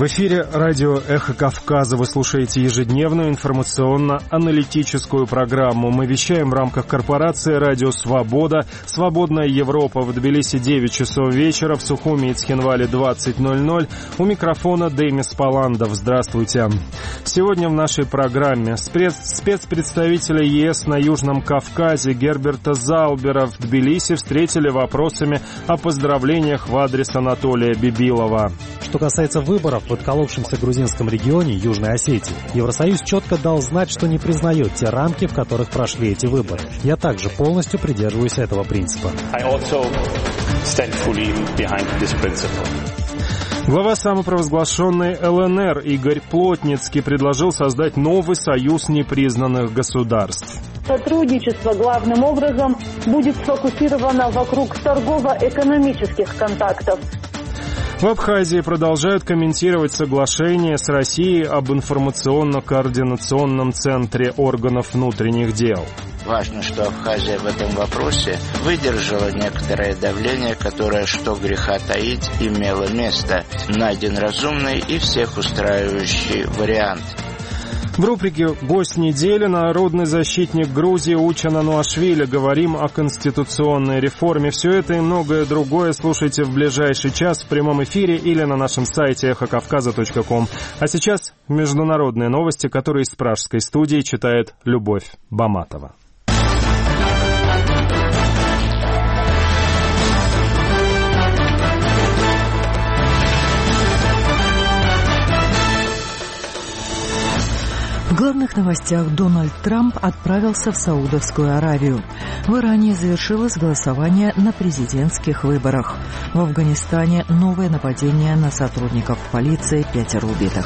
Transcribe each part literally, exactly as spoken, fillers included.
В эфире радио «Эхо Кавказа». Вы слушаете ежедневную информационно-аналитическую программу. Мы вещаем в рамках корпорации «Радио Свобода». «Свободная Европа» в Тбилиси девять часов вечера, в Сухуми и Цхинвале двадцать ноль ноль. У микрофона Демис Паландов. Здравствуйте. Сегодня в нашей программе спецпредставителя ЕС на Южном Кавказе Герберта Заубера в Тбилиси встретили вопросами о поздравлениях в адрес Анатолия Бибилова. Что касается выборов в отколовшемся грузинском регионе Южной Осетии, Евросоюз четко дал знать, что не признает те рамки, в которых прошли эти выборы. Я также полностью придерживаюсь этого принципа. Глава самопровозглашенной ЛНР Игорь Плотницкий предложил создать новый союз непризнанных государств. Сотрудничество главным образом будет сфокусировано вокруг торгово-экономических контактов. В Абхазии продолжают комментировать соглашение с Россией об информационно-координационном центре органов внутренних дел. Важно, что Абхазия в этом вопросе выдержала некоторое давление, которое, что греха таить, имело место. Найден разумный и всех устраивающий вариант. В рубрике «Гость недели» народный защитник Грузии Учан Ануашвили. Говорим о конституционной реформе. Все это и многое другое слушайте в ближайший час в прямом эфире или на нашем сайте эхо кавказа точка ком. А сейчас международные новости, которые из пражской студии читает Любовь Баматова. В главных новостях Дональд Трамп отправился в Саудовскую Аравию. В Иране завершилось голосование на президентских выборах. В Афганистане новое нападение на сотрудников полиции, пятеро убитых.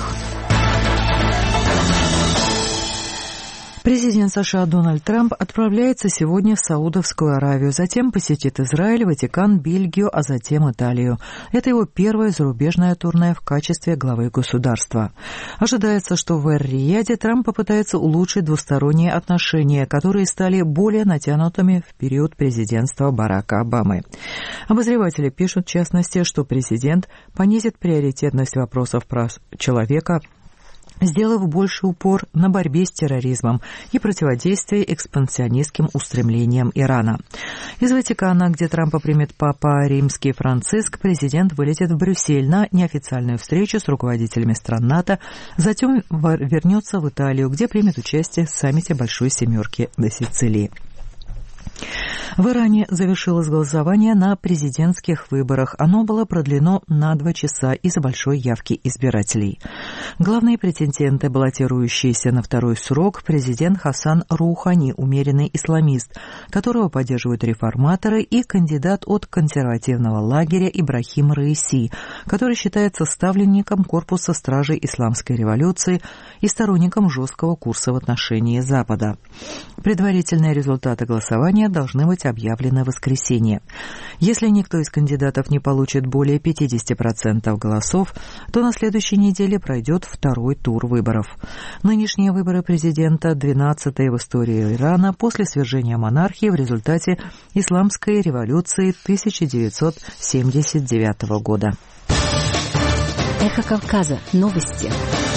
Президент США Дональд Трамп отправляется сегодня в Саудовскую Аравию, затем посетит Израиль, Ватикан, Бельгию, а затем Италию. Это его первое зарубежное турне в качестве главы государства. Ожидается, что в Эр-Рияде Трамп попытается улучшить двусторонние отношения, которые стали более натянутыми в период президентства Барака Обамы. Обозреватели пишут, в частности, что президент понизит приоритетность вопросов прав человека, сделав больше упор на борьбе с терроризмом и противодействии экспансионистским устремлениям Ирана. Из Ватикана, где Трампа примет Папа Римский Франциск, президент вылетит в Брюссель на неофициальную встречу с руководителями стран НАТО, затем вернется в Италию, где примет участие в саммите Большой Семерки на Сицилии. В Иране завершилось голосование на президентских выборах. Оно было продлено на два часа из-за большой явки избирателей. Главные претенденты, баллотирующиеся на второй срок, президент Хасан Роухани, умеренный исламист, которого поддерживают реформаторы, и кандидат от консервативного лагеря Ибрахим Раиси, который считается ставленником корпуса стражей исламской революции и сторонником жесткого курса в отношении Запада. Предварительные результаты голосования должны быть объявлены в воскресенье. Если никто из кандидатов не получит более пятьдесят процентов голосов, то на следующей неделе пройдет второй тур выборов. Нынешние выборы президента – двенадцатые в истории Ирана после свержения монархии в результате исламской революции тысяча девятьсот семьдесят девятого года. Эхо Кавказа. Новости.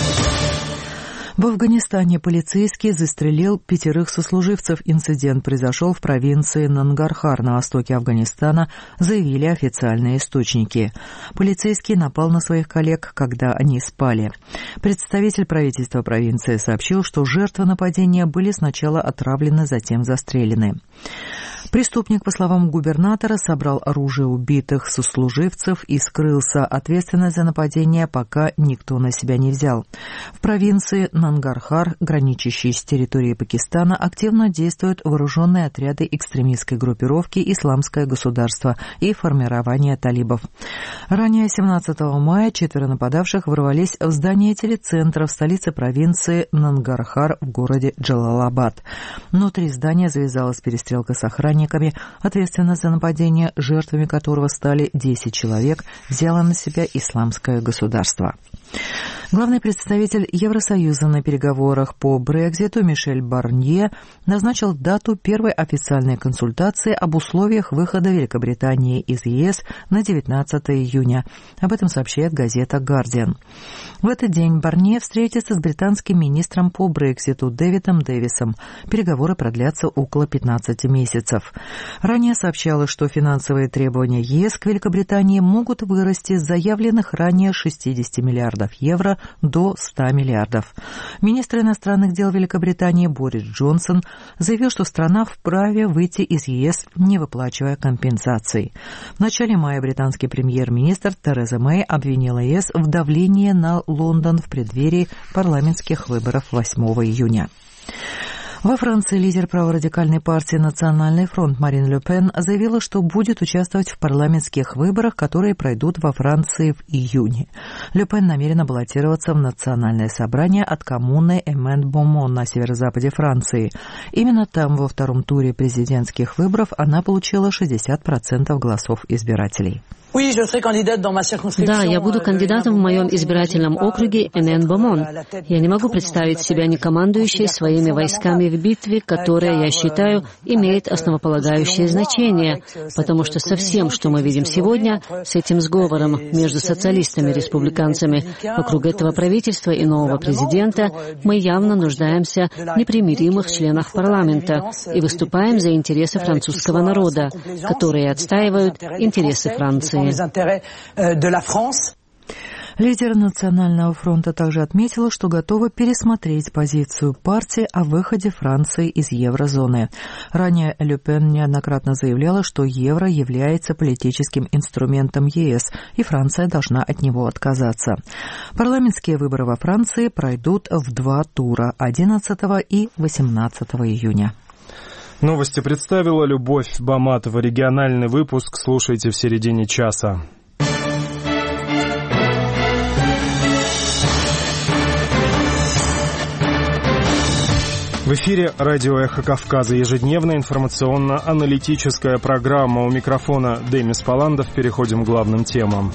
В Афганистане полицейский застрелил пятерых сослуживцев. Инцидент произошел в провинции Нангархар на востоке Афганистана, заявили официальные источники. Полицейский напал на своих коллег, когда они спали. Представитель правительства провинции сообщил, что жертвы нападения были сначала отравлены, затем застрелены. Преступник, по словам губернатора, собрал оружие убитых сослуживцев и скрылся. Ответственность за нападение пока никто на себя не взял. В провинции Нангархар, граничащей с территорией Пакистана, активно действуют вооруженные отряды экстремистской группировки «Исламское государство» и формирование талибов. Ранее, семнадцатого мая, четверо нападавших ворвались в здание телецентра в столице провинции Нангархар в городе Джалалабад. Внутри здания завязалась перестрелка с охранниками, охранниками. Ответственность за нападение, жертвами которого стали десять человек, взяло на себя Исламское государство. Главный представитель Евросоюза на переговорах по Брекситу Мишель Барнье назначил дату первой официальной консультации об условиях выхода Великобритании из ЕС на девятнадцатое июня. Об этом сообщает газета «Гардиан». В этот день Барнье встретится с британским министром по Брекситу Дэвидом Дэвисом. Переговоры продлятся около пятнадцати месяцев. Ранее сообщалось, что финансовые требования ЕС к Великобритании могут вырасти с заявленных ранее шестидесяти миллиардов евро до ста миллиардов. Министр иностранных дел Великобритании Борис Джонсон заявил, что страна вправе выйти из ЕС, не выплачивая компенсаций. В начале мая британский премьер-министр Тереза Мэй обвинила ЕС в давлении на Лондон в преддверии парламентских выборов восьмого июня. Во Франции лидер праворадикальной партии «Национальный фронт» Марин Ле Пен заявила, что будет участвовать в парламентских выборах, которые пройдут во Франции в июне. Ле Пен намерена баллотироваться в национальное собрание от коммуны Эмент-Бомон на северо-западе Франции. Именно там во втором туре президентских выборов она получила шестьдесят процентов голосов избирателей. Да, я буду кандидатом в моем избирательном округе Эмент-Бомон. Я не могу представить себя не командующей своими войсками в битве, которая, я считаю, имеет основополагающее значение, потому что со всем, что мы видим сегодня, с этим сговором между социалистами и республиканцами вокруг этого правительства и нового президента, мы явно нуждаемся в непримиримых членах парламента и выступаем за интересы французского народа, которые отстаивают интересы Франции. Лидер Национального фронта также отметила, что готова пересмотреть позицию партии о выходе Франции из еврозоны. Ранее Ле Пен неоднократно заявляла, что евро является политическим инструментом ЕС, и Франция должна от него отказаться. Парламентские выборы во Франции пройдут в два тура – одиннадцатого и восемнадцатого июня. Новости представила Любовь Баматова. Региональный выпуск слушайте в середине часа. В эфире радио «Эхо Кавказа». Ежедневная информационно-аналитическая программа. У микрофона Демис Паландов. Переходим к главным темам.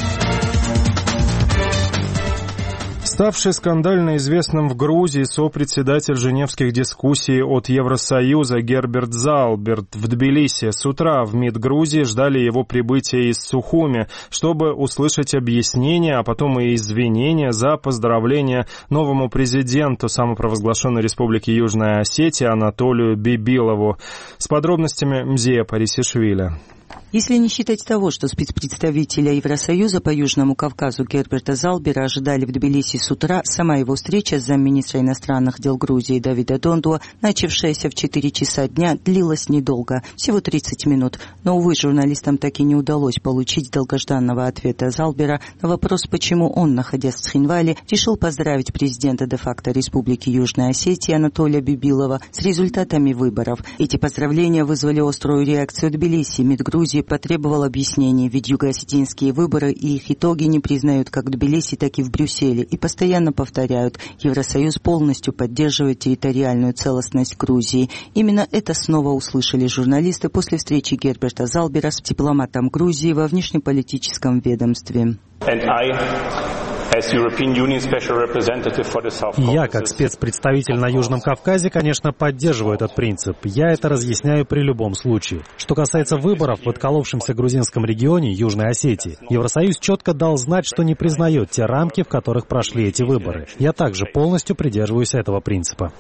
Ставший скандально известным в Грузии сопредседатель женевских дискуссий от Евросоюза Герберт Залберт в Тбилиси. С утра в МИД Грузии ждали его прибытия из Сухуми, чтобы услышать объяснения, а потом и извинения за поздравления новому президенту самопровозглашенной Республики Южная Осетия Анатолию Бибилову. С подробностями Мзея Парисишвили. Если не считать того, что спецпредставителя Евросоюза по Южному Кавказу Герберта Залбера ожидали в Тбилиси с утра, сама его встреча с замминистра иностранных дел Грузии Давида Дондуа, начавшаяся в четыре часа дня, длилась недолго, всего тридцать минут. Но, увы, журналистам так и не удалось получить долгожданного ответа Залбера на вопрос, почему он, находясь в Цхинвале, решил поздравить президента де-факто Республики Южная Осетия Анатолия Бибилова с результатами выборов. Эти поздравления вызвали острую реакцию Тбилиси. МИД Грузии потребовал объяснений, ведь юго-осетинские выборы и их итоги не признают как в Тбилиси, так и в Брюсселе, и постоянно повторяют, Евросоюз полностью поддерживает территориальную целостность Грузии. Именно это снова услышали журналисты после встречи Герберта Залбера с дипломатом Грузии во внешнеполитическом ведомстве. Я, как спецпредставитель на Южном Кавказе, конечно, поддерживаю этот принцип. Я это разъясняю при любом случае. Что касается выборов в отколовшемся грузинском регионе Южной Осетии, Евросоюз четко дал знать, что не признает те рамки, в которых прошли эти выборы. Я также полностью придерживаюсь этого принципа.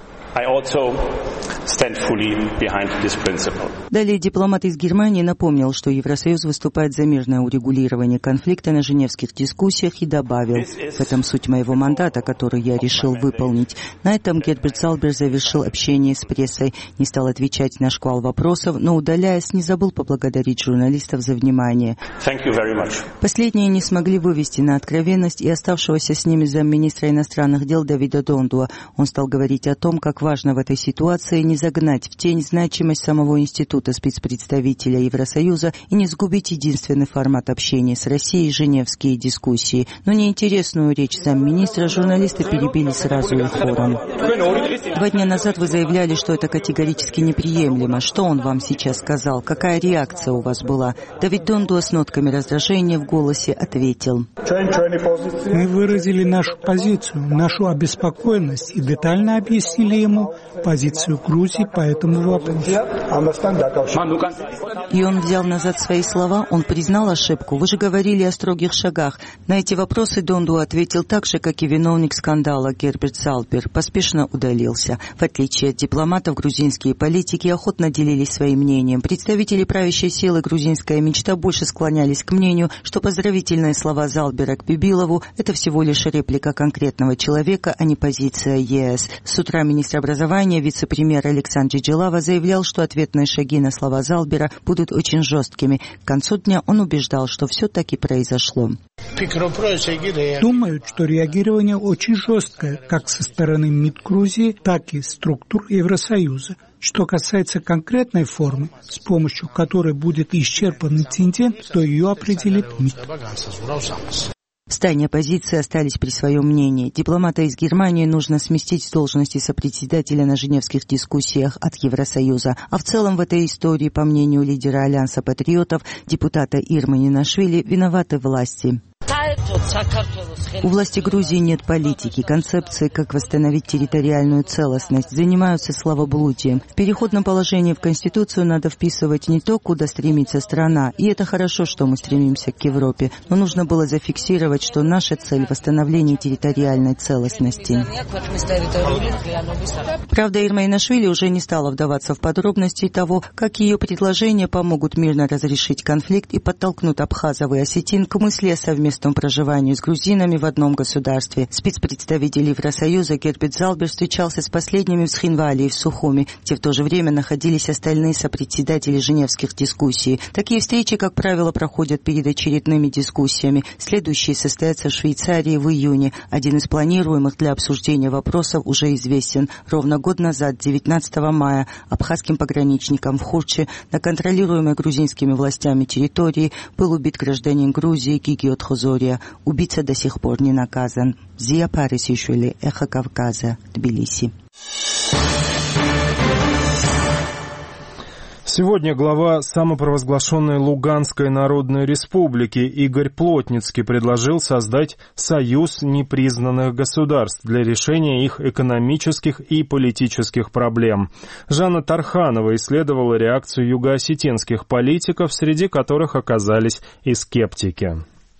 Далее дипломат из Германии напомнил, что Евросоюз выступает за мирное урегулирование конфликта на женевских дискуссиях и добавил: «В этом суть моего мандата, который я решил выполнить». На этом Герберт Залбер завершил общение с прессой, не стал отвечать на шквал вопросов, но, удаляясь, не забыл поблагодарить журналистов за внимание. Последние не смогли вывести на откровенность и оставшегося с ними замминистра иностранных дел Давида Дондуа. Он стал говорить о том, как важно в этой ситуации не загнать в тень значимость самого института спецпредставителя Евросоюза и не сгубить единственный формат общения с Россией — женевские дискуссии. Но неинтерес устную речь замминистра журналисты перебили сразу и хором. Два дня назад вы заявляли, что это категорически неприемлемо. Что он вам сейчас сказал? Какая реакция у вас была? Давид Дондуа с нотками раздражения в голосе ответил. Мы выразили нашу позицию, нашу обеспокоенность и детально объяснили ему позицию Грузии по этому вопросу. И он взял назад свои слова, он признал ошибку. Вы же говорили о строгих шагах. На эти вопросы Дондуа ответил так же, как и виновник скандала Герберт Залбер. Поспешно удалился. В отличие от дипломатов, грузинские политики охотно делились своим мнением. Представители правящей силы «Грузинская мечта» больше склонялись к мнению, что поздравительные слова Залбера к Бибилову – это всего лишь реплика конкретного человека, а не позиция ЕС. С утра министр образования, вице-премьер Александр Джилава заявлял, что ответные шаги на слова Залбера будут очень жесткими. К концу дня он убеждал, что все таки произошло. Думаю, что реагирование очень жесткое, как со стороны МИД Грузии, так и структур Евросоюза. Что касается конкретной формы, с помощью которой будет исчерпан инцидент, то ее определит МИД. Стане оппозиции остались при своем мнении. Дипломата из Германии нужно сместить с должности сопредседателя на женевских дискуссиях от Евросоюза. А в целом в этой истории, по мнению лидера Альянса патриотов, депутата Ирмы Нинашвили, виноваты власти. У власти Грузии нет политики, концепции, как восстановить территориальную целостность, занимаются словоблудием. В переходном положении в Конституцию надо вписывать не то, куда стремится страна, и это хорошо, что мы стремимся к Европе, но нужно было зафиксировать, что наша цель – восстановление территориальной целостности. Правда, Ирма Нинашвили уже не стала вдаваться в подробности того, как ее предложения помогут мирно разрешить конфликт и подтолкнут абхазов и осетин к мысли о совместном проживании с грузинами в одном государстве. Спецпредставитель Евросоюза Герберт Залбер встречался с последними в Схинвале и в Сухуми, где в то же время находились остальные сопредседатели женевских дискуссий. Такие встречи, как правило, проходят перед очередными дискуссиями. Следующие состоятся в Швейцарии в июне. Один из планируемых для обсуждения вопросов уже известен. Ровно год назад, девятнадцатого мая, абхазским пограничникам в Хурче на контролируемой грузинскими властями территории был убит гражданин Грузии Гигиот Хозория. Убийца до сих пор не наказан. Зия Парисишвили, Эхо Кавказа, Тбилиси. Сегодня глава самопровозглашенной Луганской Народной Республики Игорь Плотницкий предложил создать союз непризнанных государств для решения их экономических и политических проблем. Жанна Тарханова исследовала реакцию югоосетинских политиков, среди которых оказались и скептики.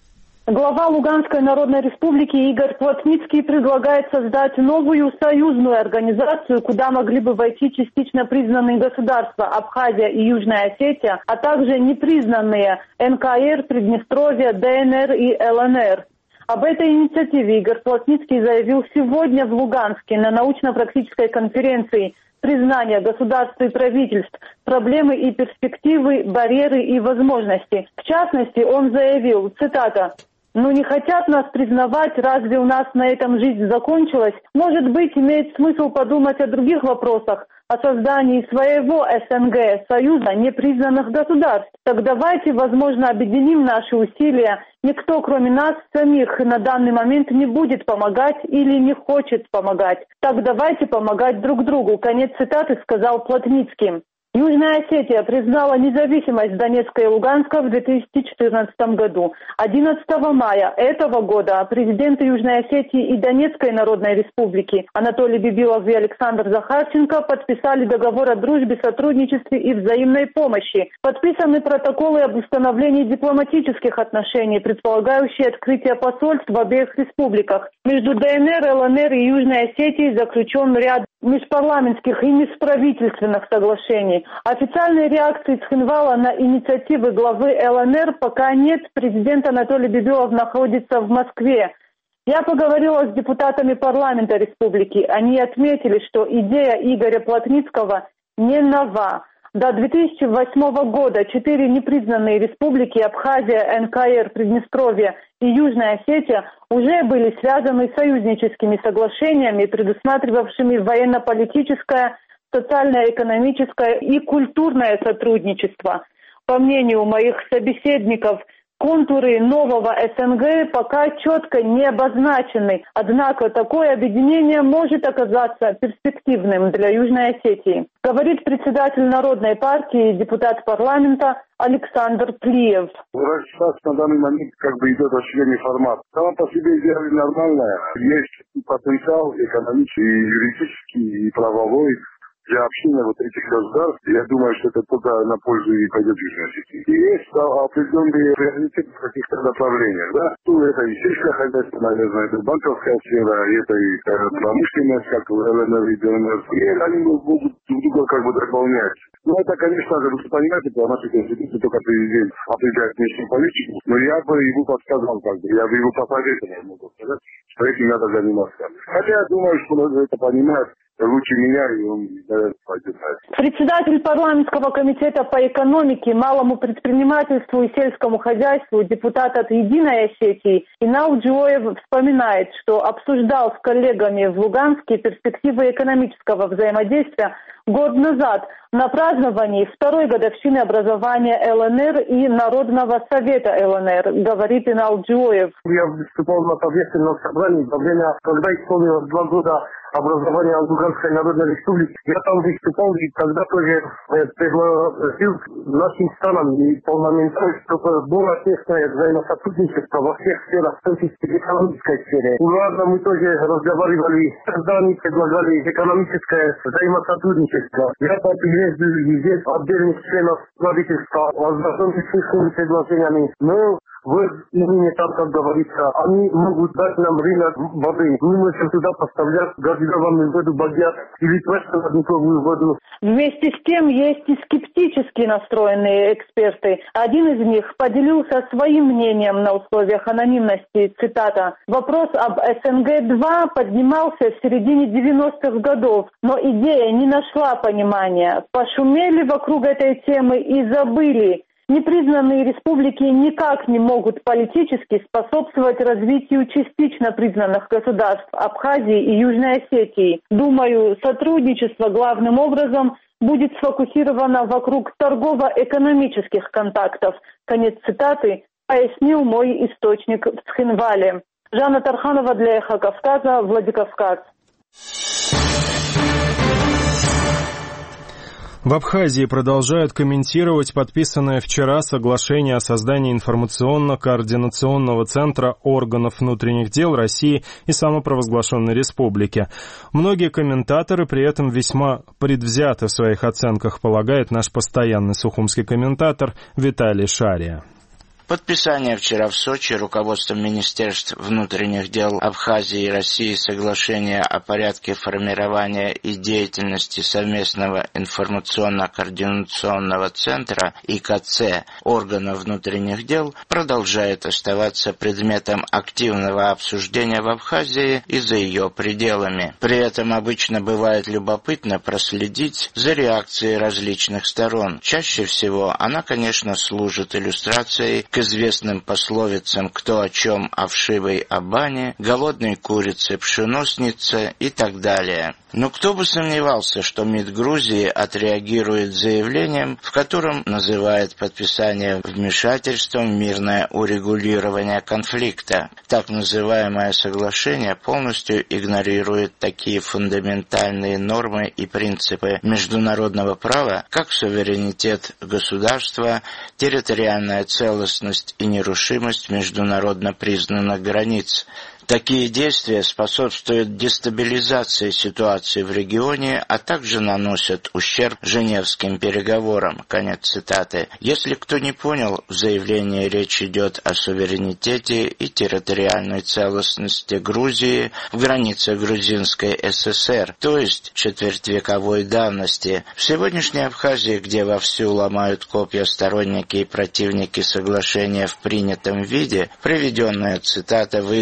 Глава Луганской Народной Республики Игорь Плотницкий предлагает создать новую союзную организацию, куда могли бы войти частично признанные государства Абхазия и Южная Осетия, а также непризнанные эн ка эр, Приднестровье, дэ эн эр и эл эн эр. Об этой инициативе Игорь Плотницкий заявил сегодня в Луганске на научно-практической конференции «Признание государств и правительств. Проблемы и перспективы, барьеры и возможности». В частности, он заявил, цитата, «Ну не хотят нас признавать, разве у нас на этом жизнь закончилась? Может быть, имеет смысл подумать о других вопросах, о создании своего эс эн гэ, Союза непризнанных государств. Так давайте, возможно, объединим наши усилия. Никто, кроме нас самих, на данный момент не будет помогать или не хочет помогать. Так давайте помогать друг другу». Конец цитаты сказал Плотницкий. Южная Осетия признала независимость Донецка и Луганска в две тысячи четырнадцатом году. одиннадцатого мая этого года президенты Южной Осетии и Донецкой Народной Республики Анатолий Бибилов и Александр Захарченко подписали договор о дружбе, сотрудничестве и взаимной помощи. Подписаны протоколы об установлении дипломатических отношений, предполагающие открытие посольств в обеих республиках. Между дэ эн эр, эл эн эр и Южной Осетией заключен ряд межпарламентских и межправительственных соглашений. Официальной реакции Цхинвала на инициативы главы эл эн эр пока нет. Президент Анатолий Бибилов находится в Москве. Я поговорила с депутатами парламента республики. Они отметили, что идея Игоря Плотницкого не нова. До две тысячи восьмого года четыре непризнанные республики Абхазия, эн ка эр, Приднестровье и Южная Осетия уже были связаны союзническими соглашениями, предусматривавшими военно-политическое, социально-экономическое и культурное сотрудничество. По мнению моих собеседников, Контуры нового СНГ пока четко не обозначены, однако такое объединение может оказаться перспективным для Южной Осетии, говорит председатель Народной партии и депутат парламента Александр Плиев. Сейчас на данный момент как бы идет расширение формата. Сама по себе идея нормальная. Есть потенциал экономический, юридический и правовой для общения вот этих государств. Я думаю, что это только на пользу и пойдет Южной Осетии. И есть определенные приоритеты в каких-то направлениях. Да? Ну, это и сельское хозяйство, наверное, это банковская сфера, это и промышленность, как ЛНР и ДНР. И они могут друг друга как бы дополнять. Ну, это, конечно, вы понимаете, по нашей конституции только президент определяет внешнюю политику, но я бы ему подсказал, как бы, я бы его посоветовал, могу сказать, что этим надо заниматься. Хотя я думаю, что он это понимает лучше меня, и он, наверное, пойдет. Председатель парламентского комитета по экономике, малому предпринимательству и сельскому хозяйству, депутат от «Единой Осетии» Инал Джоев вспоминает, что обсуждал с коллегами в Луганске перспективы экономического взаимодействия год назад на праздновании второй годовщины образования ЛНР и Народного совета ЛНР, говорит Инал Джоев. Я выступал на торжественном собрании во время, когда исполнилось два года образования Луганской Народной Республики. Я там выступал и тогда тоже предложил нашим странам и парламентам, чтобы было тесное взаимосотрудничество во всех сферах, в том числе в экономической сфере. Уразно мы тоже разговаривали, когда они предлагали экономическое взаимосотрудничество. Я приветствую везде отдельных членов правительства, ознакомиться с их предложениями. Но вы именно там, как говорится, они могут дать нам рынок воды. Мы можем туда поставлять газированную воду, багет или просто родниковую воду. Вместе с тем есть и скептически настроенные эксперты. Один из них поделился своим мнением на условиях анонимности. Цитата. «Вопрос об СНГ два поднимался в середине девяностых годов, но идея не нашла понимания. Пошумели вокруг этой темы и забыли. Непризнанные республики никак не могут политически способствовать развитию частично признанных государств Абхазии и Южной Осетии. Думаю, сотрудничество главным образом будет сфокусировано вокруг торгово-экономических контактов». Конец цитаты пояснил мой источник в Цхинвале. Жанна Тарханова для «Эхо Кавказа», Владикавказ. В Абхазии продолжают комментировать подписанное вчера соглашение о создании информационно-координационного центра органов внутренних дел России и самопровозглашенной республики. Многие комментаторы при этом весьма предвзяты в своих оценках, полагает наш постоянный сухумский комментатор Виталий Шария. Подписание вчера в Сочи руководством Министерств внутренних дел Абхазии и России соглашения о порядке формирования и деятельности совместного информационно-координационного центра И К Ц органов внутренних дел продолжает оставаться предметом активного обсуждения в Абхазии и за ее пределами. При этом обычно бывает любопытно проследить за реакцией различных сторон. Чаще всего она, конечно, служит иллюстрацией к известным пословицам «кто о чем, о вшивой о бане», «голодной курице пшено снится» и так далее. Но кто бы сомневался, что МИД Грузии отреагирует заявлением, в котором называет подписание вмешательством в мирное урегулирование конфликта. Так называемое соглашение полностью игнорирует такие фундаментальные нормы и принципы международного права, как суверенитет государства, территориальная целостность и нерушимость международно признанных границ. Такие действия способствуют дестабилизации ситуации в регионе, а также наносят ущерб Женевским переговорам. Конец цитаты. Если кто не понял, в заявлении речь идет о суверенитете и территориальной целостности Грузии в границах Грузинской ССР, то есть четвертьвековой давности. В сегодняшней Абхазии, где вовсю ломают копья сторонники и противники соглашения в принятом виде, приведенная цитата вызовет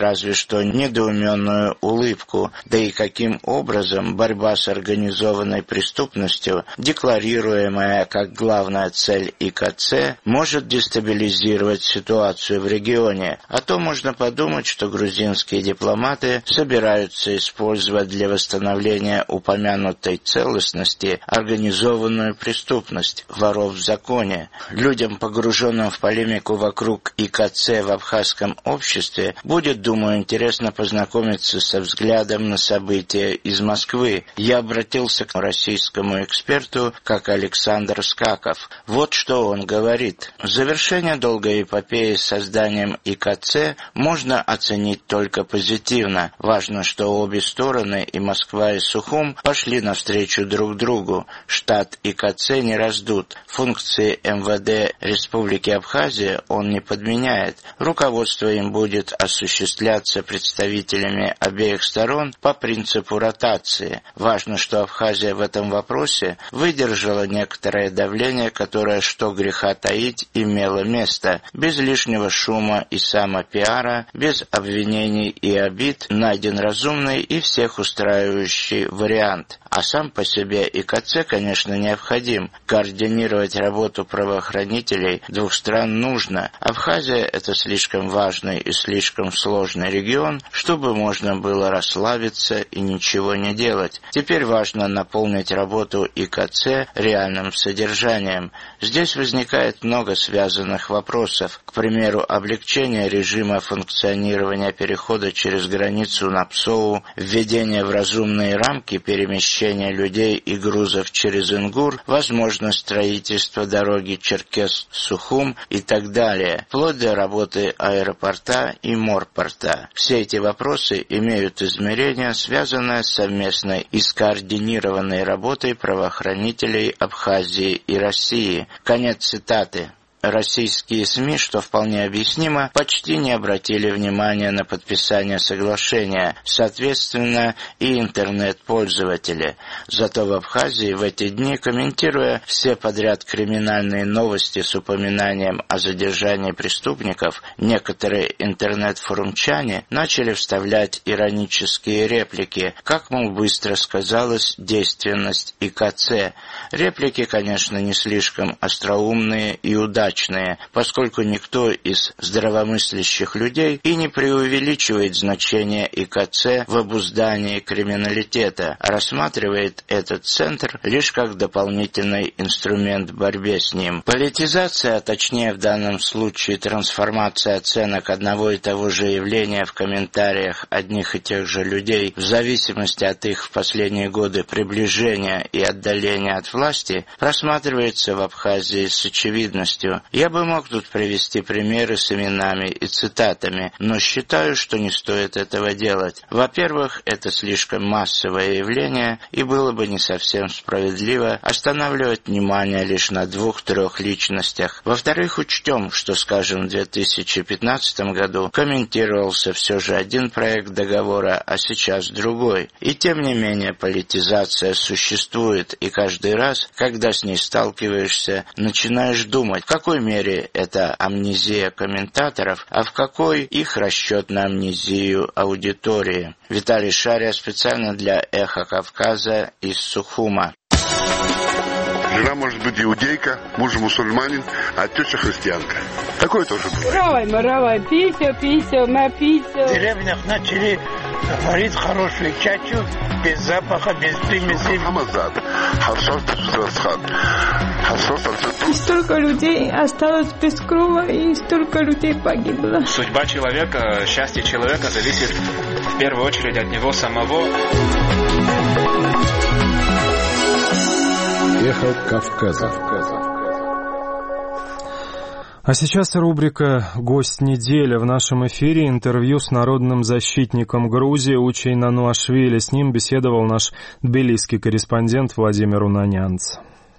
разве что недоуменную улыбку. Да и каким образом борьба с организованной преступностью, декларируемая как главная цель И К Ц, может дестабилизировать ситуацию в регионе? А то можно подумать, что грузинские дипломаты собираются использовать для восстановления упомянутой целостности организованную преступность, воров в законе. Людям, погруженным в полемику вокруг И К Ц в абхазском обществе, будет, думаю, интересно познакомиться со взглядом на события из Москвы. Я обратился к российскому эксперту, как Александр Скаков. Вот что он говорит. Завершение долгой эпопеи с созданием И К Ц можно оценить только позитивно. Важно, что обе стороны, и Москва, и Сухум, пошли навстречу друг другу. Штат И К Ц не раздут. Функции Эм Вэ Дэ Республики Абхазия он не подменяет. Руководство им будет осуществляться представителями обеих сторон по принципу ротации. Важно, что Абхазия в этом вопросе выдержала некоторое давление, которое, что греха таить, имело место. Без лишнего шума и самопиара, без обвинений и обид найден разумный и всех устраивающий вариант. А сам по себе И К Ц, конечно, необходим. Координировать работу правоохранителей двух стран нужно. Абхазия – это слишком важный и слишком сложный регион, чтобы можно было расслабиться и ничего не делать. Теперь важно наполнить работу И К Ц реальным содержанием. Здесь возникает много связанных вопросов. К примеру, облегчение режима функционирования перехода через границу на Псоу, введение в разумные рамки перемещения людей и грузов через Ингур, возможность строительства дороги Черкесск-Сухум и так далее, вплоть до работы аэропорта и морпорта. Все эти вопросы имеют измерение, связанное с совместной и скоординированной работой правоохранителей Абхазии и России. Конец цитаты. Российские СМИ, что вполне объяснимо, почти не обратили внимания на подписание соглашения, соответственно, и интернет-пользователи. Зато в Абхазии в эти дни, комментируя все подряд криминальные новости с упоминанием о задержании преступников, некоторые интернет-форумчане начали вставлять иронические реплики, как, мол, быстро сказалась действенность И К Ц. Реплики, конечно, не слишком остроумные и удачные, поскольку никто из здравомыслящих людей и не преувеличивает значение И К Ц в обуздании криминалитета, а рассматривает этот центр лишь как дополнительный инструмент в борьбе с ним. Политизация, а точнее в данном случае трансформация оценок одного и того же явления в комментариях одних и тех же людей в зависимости от их в последние годы приближения и отдаления от власти, просматривается в Абхазии с очевидностью. Я бы мог тут привести примеры с именами и цитатами, но считаю, что не стоит этого делать. Во-первых, это слишком массовое явление, и было бы не совсем справедливо останавливать внимание лишь на двух-трех личностях. Во-вторых, учтем, что, скажем, в две тысячи пятнадцатом году комментировался все же один проект договора, а сейчас другой. И тем не менее политизация существует, и каждый раз, когда с ней сталкиваешься, начинаешь думать, в какой мере это амнезия комментаторов, а в какой их расчет на амнезию аудитории. Виталий Шария специально для «Эхо Кавказа» из Сухума. Жена может быть иудейка, муж мусульманин, а теща христианка. Такое тоже бывает. Равай, маравай, писю, писю, на писю. В деревнях начали варить хорошую чачу, без запаха, без примеси. И столько людей осталось без крова, и столько людей погибло. Судьба человека, счастье человека зависит в первую очередь от него самого. Эхо Кавказа. А сейчас рубрика «Гость недели». В нашем эфире интервью с народным защитником Грузии Учей Нануашвили. С ним беседовал наш тбилисский корреспондент Владимир Унанянц.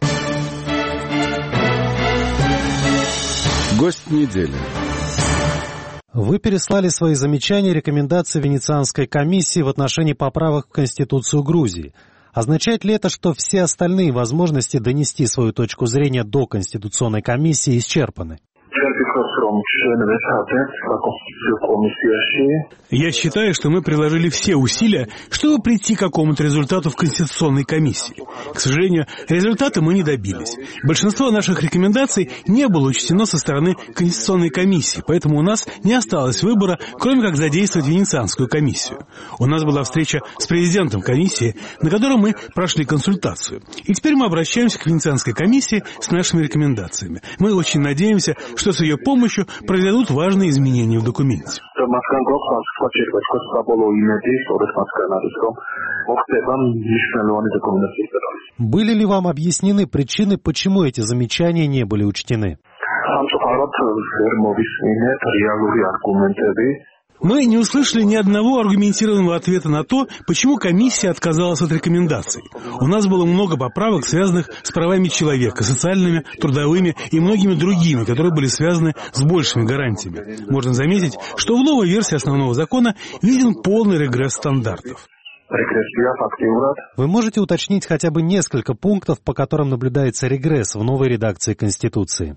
Гость недели. Вы переслали свои замечания и рекомендации Венецианской комиссии в отношении поправок в Конституцию Грузии. Означает ли это, что все остальные возможности донести свою точку зрения до Конституционной комиссии исчерпаны? Я считаю, что мы приложили все усилия, чтобы прийти к какому-то результату в Конституционной комиссии. К сожалению, результата мы не добились. Большинство наших рекомендаций не было учтено со стороны Конституционной комиссии, поэтому у нас не осталось выбора, кроме как задействовать Венецианскую комиссию. У нас была встреча с президентом комиссии, на которой мы прошли консультацию. И теперь мы обращаемся к Венецианской комиссии с нашими рекомендациями. Мы очень надеемся, что с ее помощью произойдут важные изменения в документе. Были ли вам объяснены причины, почему эти замечания не были учтены? Мы не услышали ни одного аргументированного ответа на то, почему комиссия отказалась от рекомендаций. У нас было много поправок, связанных с правами человека, социальными, трудовыми и многими другими, которые были связаны с большими гарантиями. Можно заметить, что в новой версии основного закона виден полный регресс стандартов. Вы можете уточнить хотя бы несколько пунктов, по которым наблюдается регресс в новой редакции Конституции?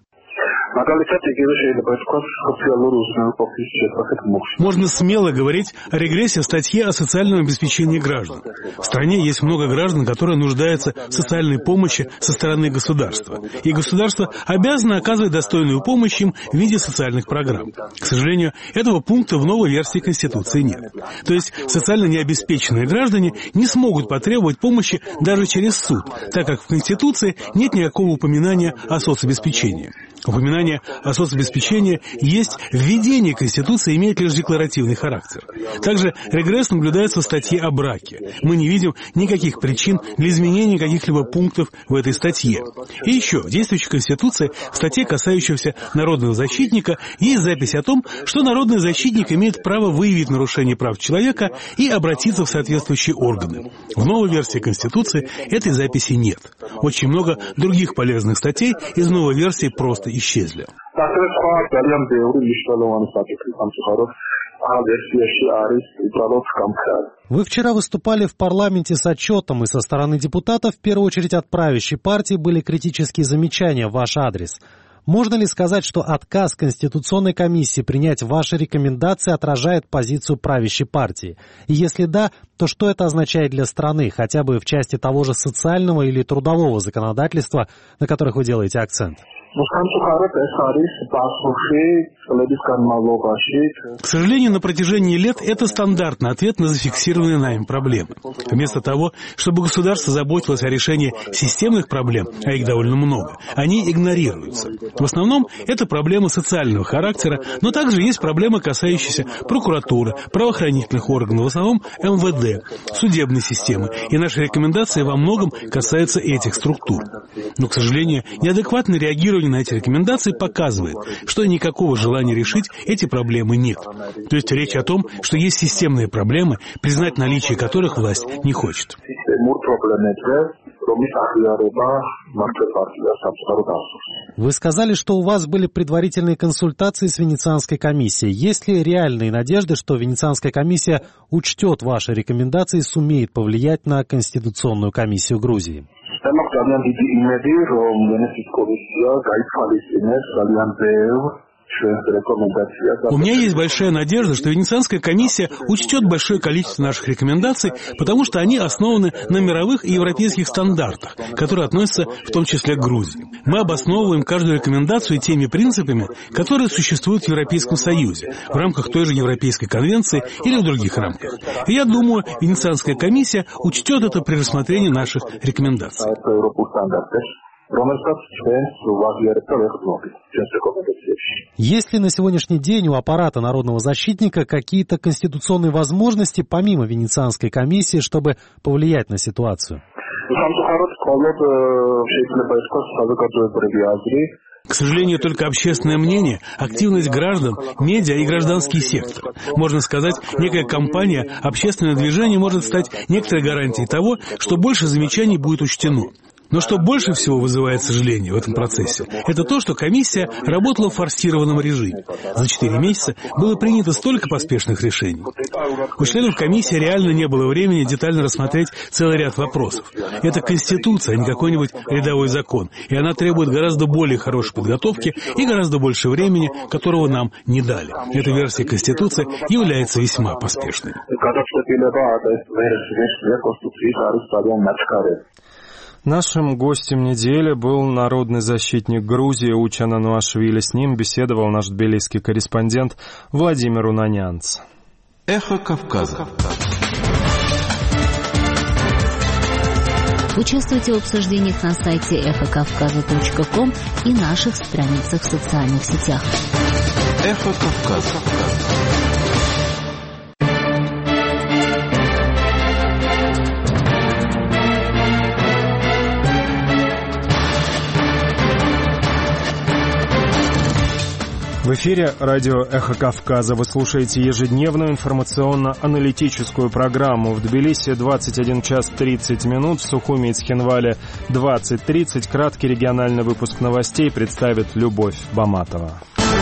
Можно смело говорить о регрессе в статье о социальном обеспечении граждан. В стране есть много граждан, которые нуждаются в социальной помощи со стороны государства. И государство обязано оказывать достойную помощь им в виде социальных программ. К сожалению, этого пункта в новой версии Конституции нет. То есть социально необеспеченные граждане не смогут потребовать помощи даже через суд, так как в Конституции нет никакого упоминания о соцобеспечении. Упоминание о соцобеспечении есть, введение Конституции имеет лишь декларативный характер. Также регресс наблюдается в статье о браке. Мы не видим никаких причин для изменения каких-либо пунктов в этой статье. И еще, в действующей Конституции, в статье, касающейся народного защитника, есть запись о том, что народный защитник имеет право выявить нарушение прав человека и обратиться в соответствующие органы. В новой версии Конституции этой записи нет. Очень много других полезных статей из новой версии просто исчезли. Вы вчера выступали в парламенте с отчетом, и со стороны депутатов, в первую очередь от правящей партии, были критические замечания в ваш адрес. Можно ли сказать, что отказ Конституционной комиссии принять ваши рекомендации отражает позицию правящей партии? И если да, то что это означает для страны, хотя бы в части того же социального или трудового законодательства, на которых вы делаете акцент? К сожалению, на протяжении лет это стандартный ответ на зафиксированные нами проблемы. Вместо того, чтобы государство заботилось о решении системных проблем, а их довольно много, они игнорируются. В основном это проблемы социального характера, но также есть проблемы, касающиеся прокуратуры, правоохранительных органов, в основном эм вэ дэ, судебной системы, и наши рекомендации во многом касаются этих структур. Но, к сожалению, неадекватное реагирование на эти рекомендации показывает, что никакого желания решить эти проблемы нет. То есть речь о том, что есть системные проблемы, признать наличие которых власть не хочет. Вы сказали, что у вас были предварительные консультации с Венецианской комиссией. Есть ли реальные надежды, что Венецианская комиссия учтет ваши рекомендации и сумеет повлиять на Конституционную комиссию Грузии? У меня есть большая надежда, что Венецианская комиссия учтет большое количество наших рекомендаций, потому что они основаны на мировых и европейских стандартах, которые относятся в том числе к Грузии. Мы обосновываем каждую рекомендацию теми принципами, которые существуют в Европейском Союзе, в рамках той же Европейской конвенции или в других рамках. И я думаю, Венецианская комиссия учтет это при рассмотрении наших рекомендаций. Есть ли на сегодняшний день у аппарата народного защитника какие-то конституционные возможности, помимо Венецианской комиссии, чтобы повлиять на ситуацию? К сожалению, только общественное мнение, активность граждан, медиа и гражданский сектор. Можно сказать, некая кампания, общественное движение может стать некоторой гарантией того, что больше замечаний будет учтено. Но что больше всего вызывает сожаление в этом процессе, это то, что комиссия работала в форсированном режиме. За четыре месяца было принято столько поспешных решений. У членов комиссии реально не было времени детально рассмотреть целый ряд вопросов. Это Конституция, а не какой-нибудь рядовой закон, и она требует гораздо более хорошей подготовки и гораздо больше времени, которого нам не дали. Эта версия Конституции является весьма поспешной. Нашим гостем недели был народный защитник Грузии Учан Ануашвили. С ним беседовал наш тбилисский корреспондент Владимир Унанянц. Эхо Кавказа. Участвуйте в обсуждениях на сайте эхо кавказа точка ком и наших страницах в социальных сетях. Эхо Кавказа. В эфире радио «Эхо Кавказа». Вы слушаете ежедневную информационно-аналитическую программу. В Тбилиси двадцать один час тридцать минут, в Сухуми и Цхинвале двадцать тридцать. Краткий региональный выпуск новостей представит Любовь Баматова.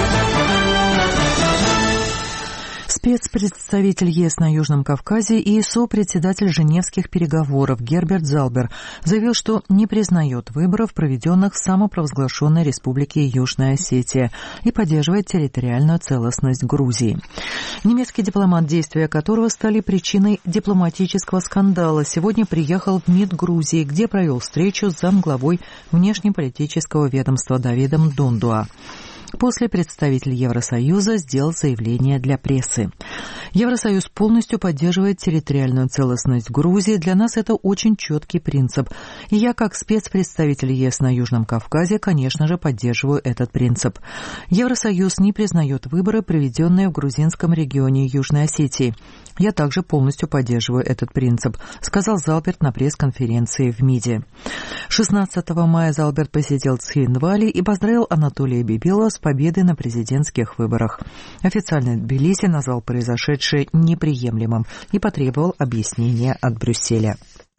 Спецпредставитель ЕС на Южном Кавказе и сопредседатель Женевских переговоров Герберт Залбер заявил, что не признает выборов, проведенных в самопровозглашенной республике Южная Осетия, и поддерживает территориальную целостность Грузии. Немецкий дипломат, действия которого стали причиной дипломатического скандала, сегодня приехал в МИД Грузии, где провел встречу с замглавой внешнеполитического ведомства Давидом Дундуа. После представитель Евросоюза сделал заявление для прессы. Евросоюз полностью поддерживает территориальную целостность Грузии. Для нас это очень четкий принцип. И я, как спецпредставитель ЕС на Южном Кавказе, конечно же, поддерживаю этот принцип. Евросоюз не признает выборы, проведенные в грузинском регионе Южной Осетии. Я также полностью поддерживаю этот принцип, сказал Залберт на пресс-конференции в МИДе. шестнадцатого мая Залберт посетил Цхинвали и поздравил Анатолия Бибилова с победой на президентских выборах. Официально Тбилиси назвал произошедшее неприемлемым и потребовал объяснения от Брюсселя.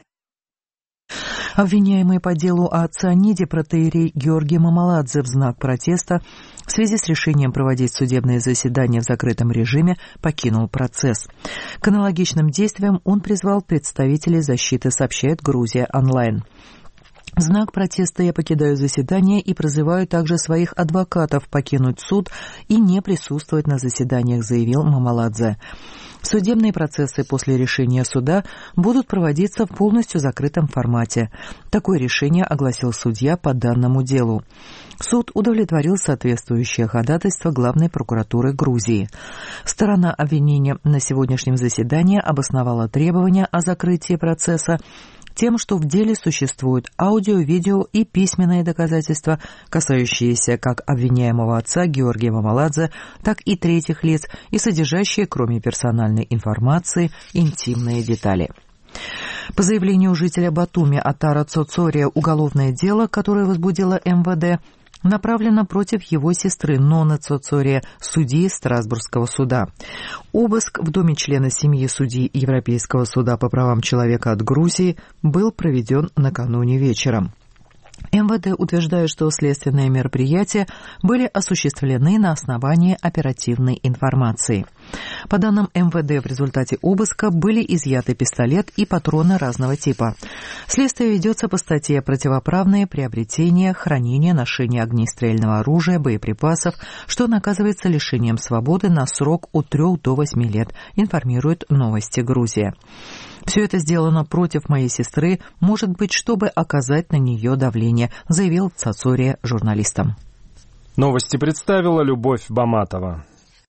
Обвиняемый по делу о цианиде протоиерей Георгий Мамаладзе в знак протеста в связи с решением проводить судебные заседания в закрытом режиме покинул процесс. К аналогичным действиям он призвал представителей защиты, сообщает Грузия онлайн. В знак протеста я покидаю заседание и призываю также своих адвокатов покинуть суд и не присутствовать на заседаниях, заявил Мамаладзе. Судебные процессы после решения суда будут проводиться в полностью закрытом формате. Такое решение огласил судья по данному делу. Суд удовлетворил соответствующее ходатайство Главной прокуратуры Грузии. Сторона обвинения на сегодняшнем заседании обосновала требования о закрытии процесса тем, что в деле существуют аудио, видео и письменные доказательства, касающиеся как обвиняемого отца Георгия Мамаладзе, так и третьих лиц и содержащие, кроме персональной информации, интимные детали. По заявлению жителя Батуми Атара Цоцория, уголовное дело, которое возбудило эм вэ дэ, направлена против его сестры Ноны Цоцория, судьи Страсбургского суда. Обыск в доме члена семьи судьи Европейского суда по правам человека от Грузии был проведен накануне вечером. эм вэ дэ утверждает, что следственные мероприятия были осуществлены на основании оперативной информации. По данным эм вэ дэ, в результате обыска были изъяты пистолет и патроны разного типа. Следствие ведется по статье «Противоправное приобретение, хранение, ношение огнестрельного оружия, боеприпасов», что наказывается лишением свободы на срок от трех до восьми лет, информирует «Новости Грузия». «Все это сделано против моей сестры, может быть, чтобы оказать на нее давление», заявил Цоцория журналистам. Новости представила Любовь Баматова.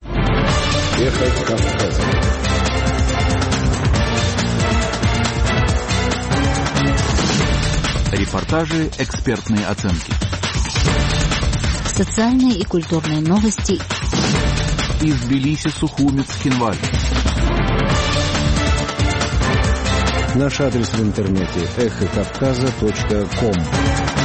Эхо Кавказа. Репортажи, экспертные оценки. Социальные и культурные новости. Из Тбилиси, Сухуми, Цхинвали. Наш адрес в интернете эхо кавказа точка ком.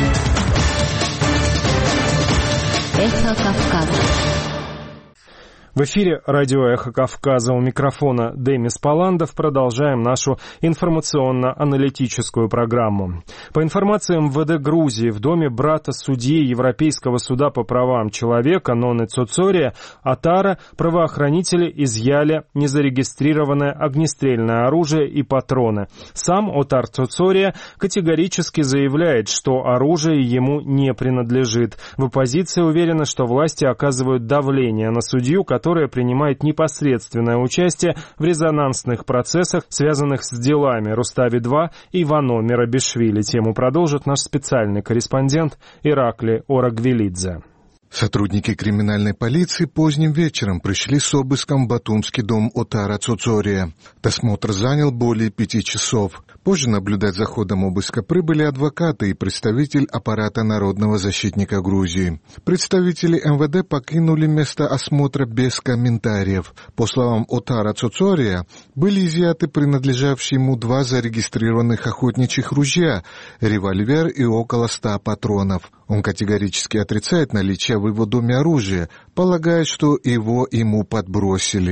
Эхо Кавказа. В эфире радио «Эхо Кавказа», у микрофона Демис Паландов. Продолжаем нашу информационно-аналитическую программу. По информации эм вэ дэ Грузии, в доме брата судьи Европейского суда по правам человека Ноны Цоцория Отара правоохранители изъяли незарегистрированное огнестрельное оружие и патроны. Сам Отар Цоцория категорически заявляет, что оружие ему не принадлежит. В оппозиции уверены, что власти оказывают давление на судью, который которая принимает непосредственное участие в резонансных процессах, связанных с делами Рустави-два и Вано Мерабишвили. Тему продолжит наш специальный корреспондент Иракли Орагвелидзе. Сотрудники криминальной полиции поздним вечером пришли с обыском в Батумский дом Отара Цоцория. Досмотр занял более пяти часов. Позже наблюдать за ходом обыска прибыли адвокаты и представитель аппарата Народного защитника Грузии. Представители эм вэ дэ покинули место осмотра без комментариев. По словам Отара Цоцория, были изъяты принадлежавшие ему два зарегистрированных охотничьих ружья, револьвер и около ста патронов. Он категорически отрицает наличие в его доме оружия, полагая, что его ему подбросили.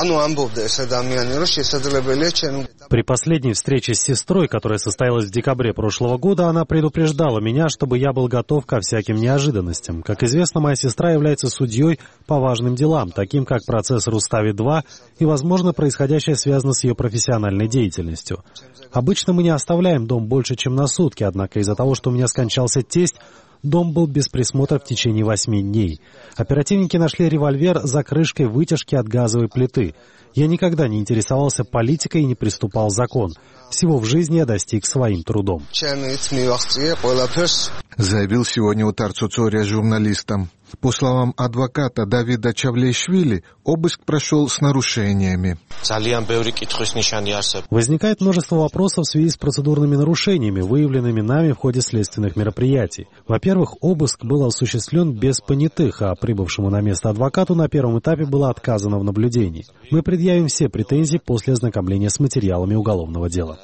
При последней встрече с сестрой, которая состоялась в декабре прошлого года, она предупреждала меня, чтобы я был готов ко всяким неожиданностям. Как известно, моя сестра является судьей по важным делам, таким как процесс Рустави-два, и, возможно, происходящее связано с ее профессиональной деятельностью. Обычно мы не оставляем дом больше, чем на сутки, однако из-за того, что у меня скончался тесть, дом был без присмотра в течение восьми дней. Оперативники нашли револьвер за крышкой вытяжки от газовой плиты. Я никогда не интересовался политикой и не приступал закон. Всего в жизни я достиг своим трудом. Заявил сегодня Отар Цоцория журналистам. По словам адвоката Давида Чавлешвили, обыск прошел с нарушениями. Возникает множество вопросов в связи с процедурными нарушениями, выявленными нами в ходе следственных мероприятий. Во-первых, обыск был осуществлен без понятых, а прибывшему на место адвокату на первом этапе было отказано в наблюдении. Мы предъявим все претензии после ознакомления с материалами уголовного дела.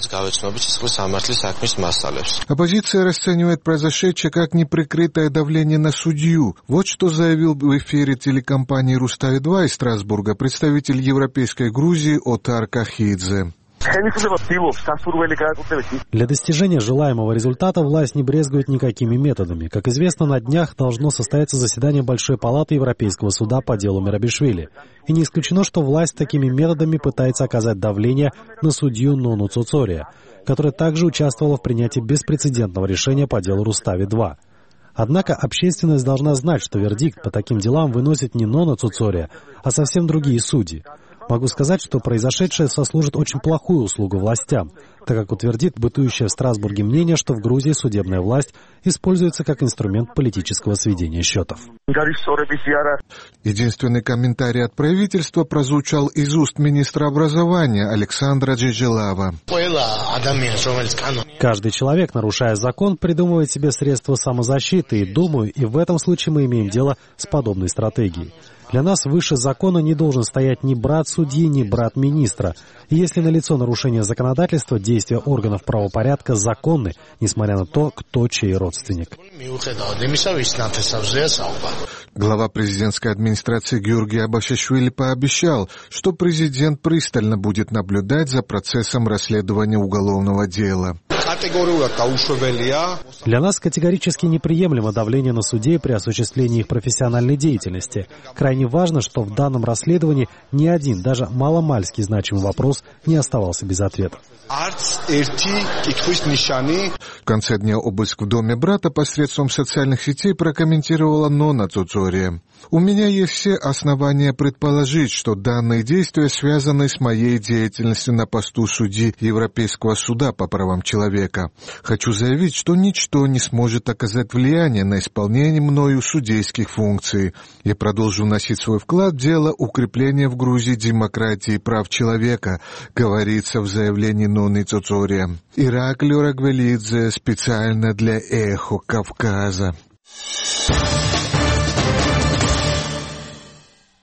Оппозиция расценивает произошедшее как неприкрытое давление на судью. Вот что заявил в эфире телекомпании Рустави-два из Страсбурга представитель Европейской Грузии Отар Кахидзе. Для достижения желаемого результата власть не брезгует никакими методами. Как известно, на днях должно состояться заседание Большой палаты Европейского суда по делу Мерабишвили. И не исключено, что власть такими методами пытается оказать давление на судью Нону Цоцория, которая также участвовала в принятии беспрецедентного решения по делу Рустави-два. Однако общественность должна знать, что вердикт по таким делам выносит не Нона Цоцория, а совсем другие судьи. Могу сказать, что произошедшее сослужит очень плохую услугу властям, так как утвердит бытующее в Страсбурге мнение, что в Грузии судебная власть используется как инструмент политического сведения счетов. Единственный комментарий от правительства прозвучал из уст министра образования Александра Джижелава. Каждый человек, нарушая закон, придумывает себе средства самозащиты, и, думаю, и в этом случае мы имеем дело с подобной стратегией. Для нас выше закона не должен стоять ни брат судьи, ни брат министра. И если налицо нарушение законодательства, действия органов правопорядка законны, несмотря на то, кто чей родственник. Глава президентской администрации Георгий Абашишвили пообещал, что президент пристально будет наблюдать за процессом расследования уголовного дела. Для нас категорически неприемлемо давление на судей при осуществлении их профессиональной деятельности. Крайне важно, что в данном расследовании ни один, даже маломальски значимый вопрос не оставался без ответа. В конце дня обыск в доме брата посредством социальных сетей прокомментировала Нона Цоцория. «У меня есть все основания предположить, что данные действия связаны с моей деятельностью на посту судьи Европейского суда по правам человека. Хочу заявить, что ничто не сможет оказать влияние на исполнение мною судейских функций. Я продолжу вносить свой вклад в дело укрепления в Грузии демократии и прав человека», говорится в заявлении Ноны Цоцория. Иракли Орагвелидзе специально для «Эхо Кавказа».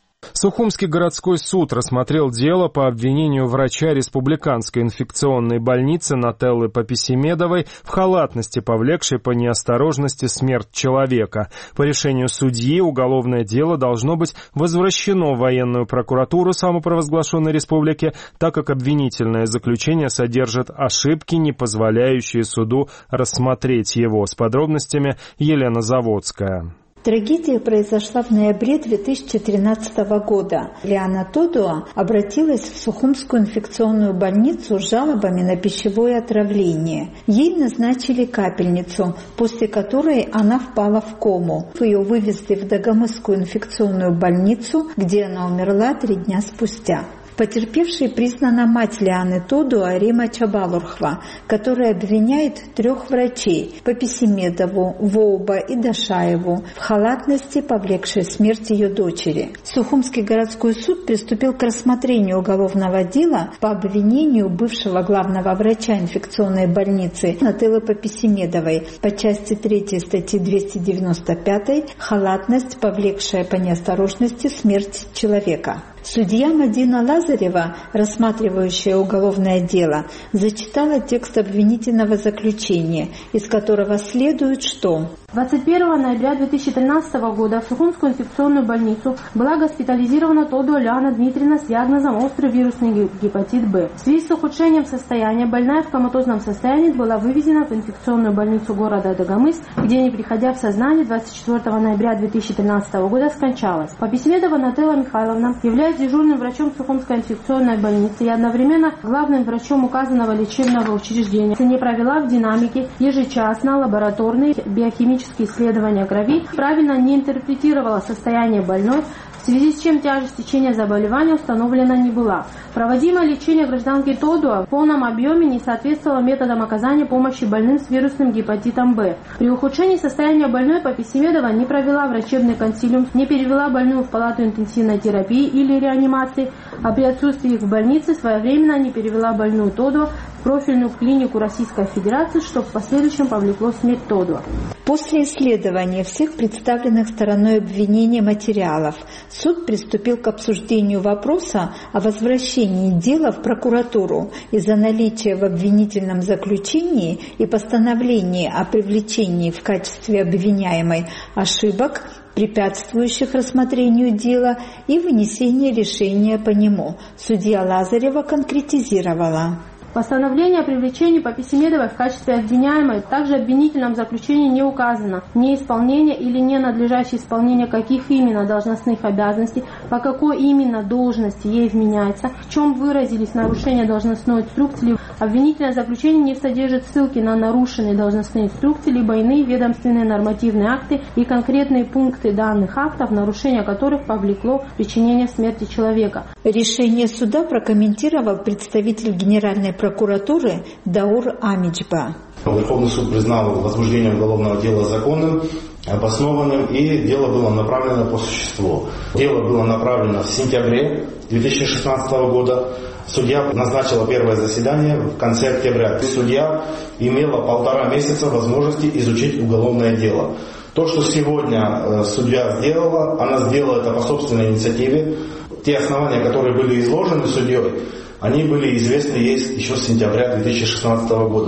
Сухумский городской суд рассмотрел дело по обвинению врача Республиканской инфекционной больницы Нателлы Паписимедовой в халатности, повлекшей по неосторожности смерть человека. По решению судьи уголовное дело должно быть возвращено в военную прокуратуру самопровозглашенной республики, так как обвинительное заключение содержит ошибки, не позволяющие суду рассмотреть его. С подробностями Елена Заводская. Трагедия произошла в ноябре две тысячи тринадцатого года. Лиана Тодуа обратилась в Сухумскую инфекционную больницу с жалобами на пищевое отравление. Ей назначили капельницу, после которой она впала в кому. Ее вывезли в Дагомысскую инфекционную больницу, где она умерла три дня спустя. Потерпевшей признана мать Лианы Тодуа Рима Чабалурхва, которая обвиняет трех врачей – Паписимедову, Воуба и Дашаеву в халатности, повлекшей смерть ее дочери. Сухумский городской суд приступил к рассмотрению уголовного дела по обвинению бывшего главного врача инфекционной больницы Нателлы Паписимедовой по части третьей статьи двести девяносто пять «Халатность, повлекшая по неосторожности смерть человека». Судья Мадина Лазарева, рассматривающая уголовное дело, зачитала текст обвинительного заключения, из которого следует, что двадцать первого ноября две тысячи тринадцатого года в Сухумскую инфекционную больницу была госпитализирована Тодуа Лиана Дмитриевна с диагнозом острый вирусный гепатит Б. В связи с ухудшением состояния больная в коматозном состоянии была вывезена в инфекционную больницу города Дагомыс, где, не приходя в сознание, двадцать четвёртого ноября две тысячи тринадцатого года скончалась. Паписимедова Нателла Михайловна, являясь дежурным врачом Сухумской инфекционной больницы и одновременно главным врачом указанного лечебного учреждения, не провела в динамике ежечасно лабораторные биохимические исследования крови, правильно не интерпретировала состояние больной, в связи с чем тяжесть течения заболевания установлена не была. Проводимое лечение гражданки Тодуа в полном объеме не соответствовало методам оказания помощи больным с вирусным гепатитом Б. При ухудшении состояния больной Паписимедова не провела врачебный консилиум, не перевела больную в палату интенсивной терапии или реанимации, а при отсутствии их в больнице своевременно не перевела больную Тодуа в профильную клинику Российской Федерации, что в последующем повлекло смерть Тодуа. После исследования всех представленных стороной обвинения материалов суд приступил к обсуждению вопроса о возвращении дела в прокуратуру из-за наличия в обвинительном заключении и постановлении о привлечении в качестве обвиняемой ошибок, препятствующих рассмотрению дела, и вынесения решения по нему. Судья Лазарева конкретизировала. Постановление о привлечении Паписимедовой в качестве обвиняемой также в обвинительном заключении не указано неисполнение или ненадлежащее исполнение каких именно должностных обязанностей, по какой именно должности ей вменяется, в чем выразились нарушения должностной инструкции. Обвинительное заключение не содержит ссылки на нарушенные должностные инструкции, либо иные ведомственные нормативные акты и конкретные пункты данных актов, нарушение которых повлекло причинение смерти человека. Решение суда прокомментировал представитель Генеральной прокуратуры Даур Амиджба. Верховный суд признал возбуждение уголовного дела законным, обоснованным, и дело было направлено по существу. Дело было направлено в сентябре две тысячи шестнадцатого года. Судья назначила первое заседание в конце октября. Судья имела полтора месяца возможности изучить уголовное дело. То, что сегодня судья сделала, она сделала это по собственной инициативе. Те основания, которые были изложены судьей, они были известны ей еще с сентября две тысячи шестнадцатого года.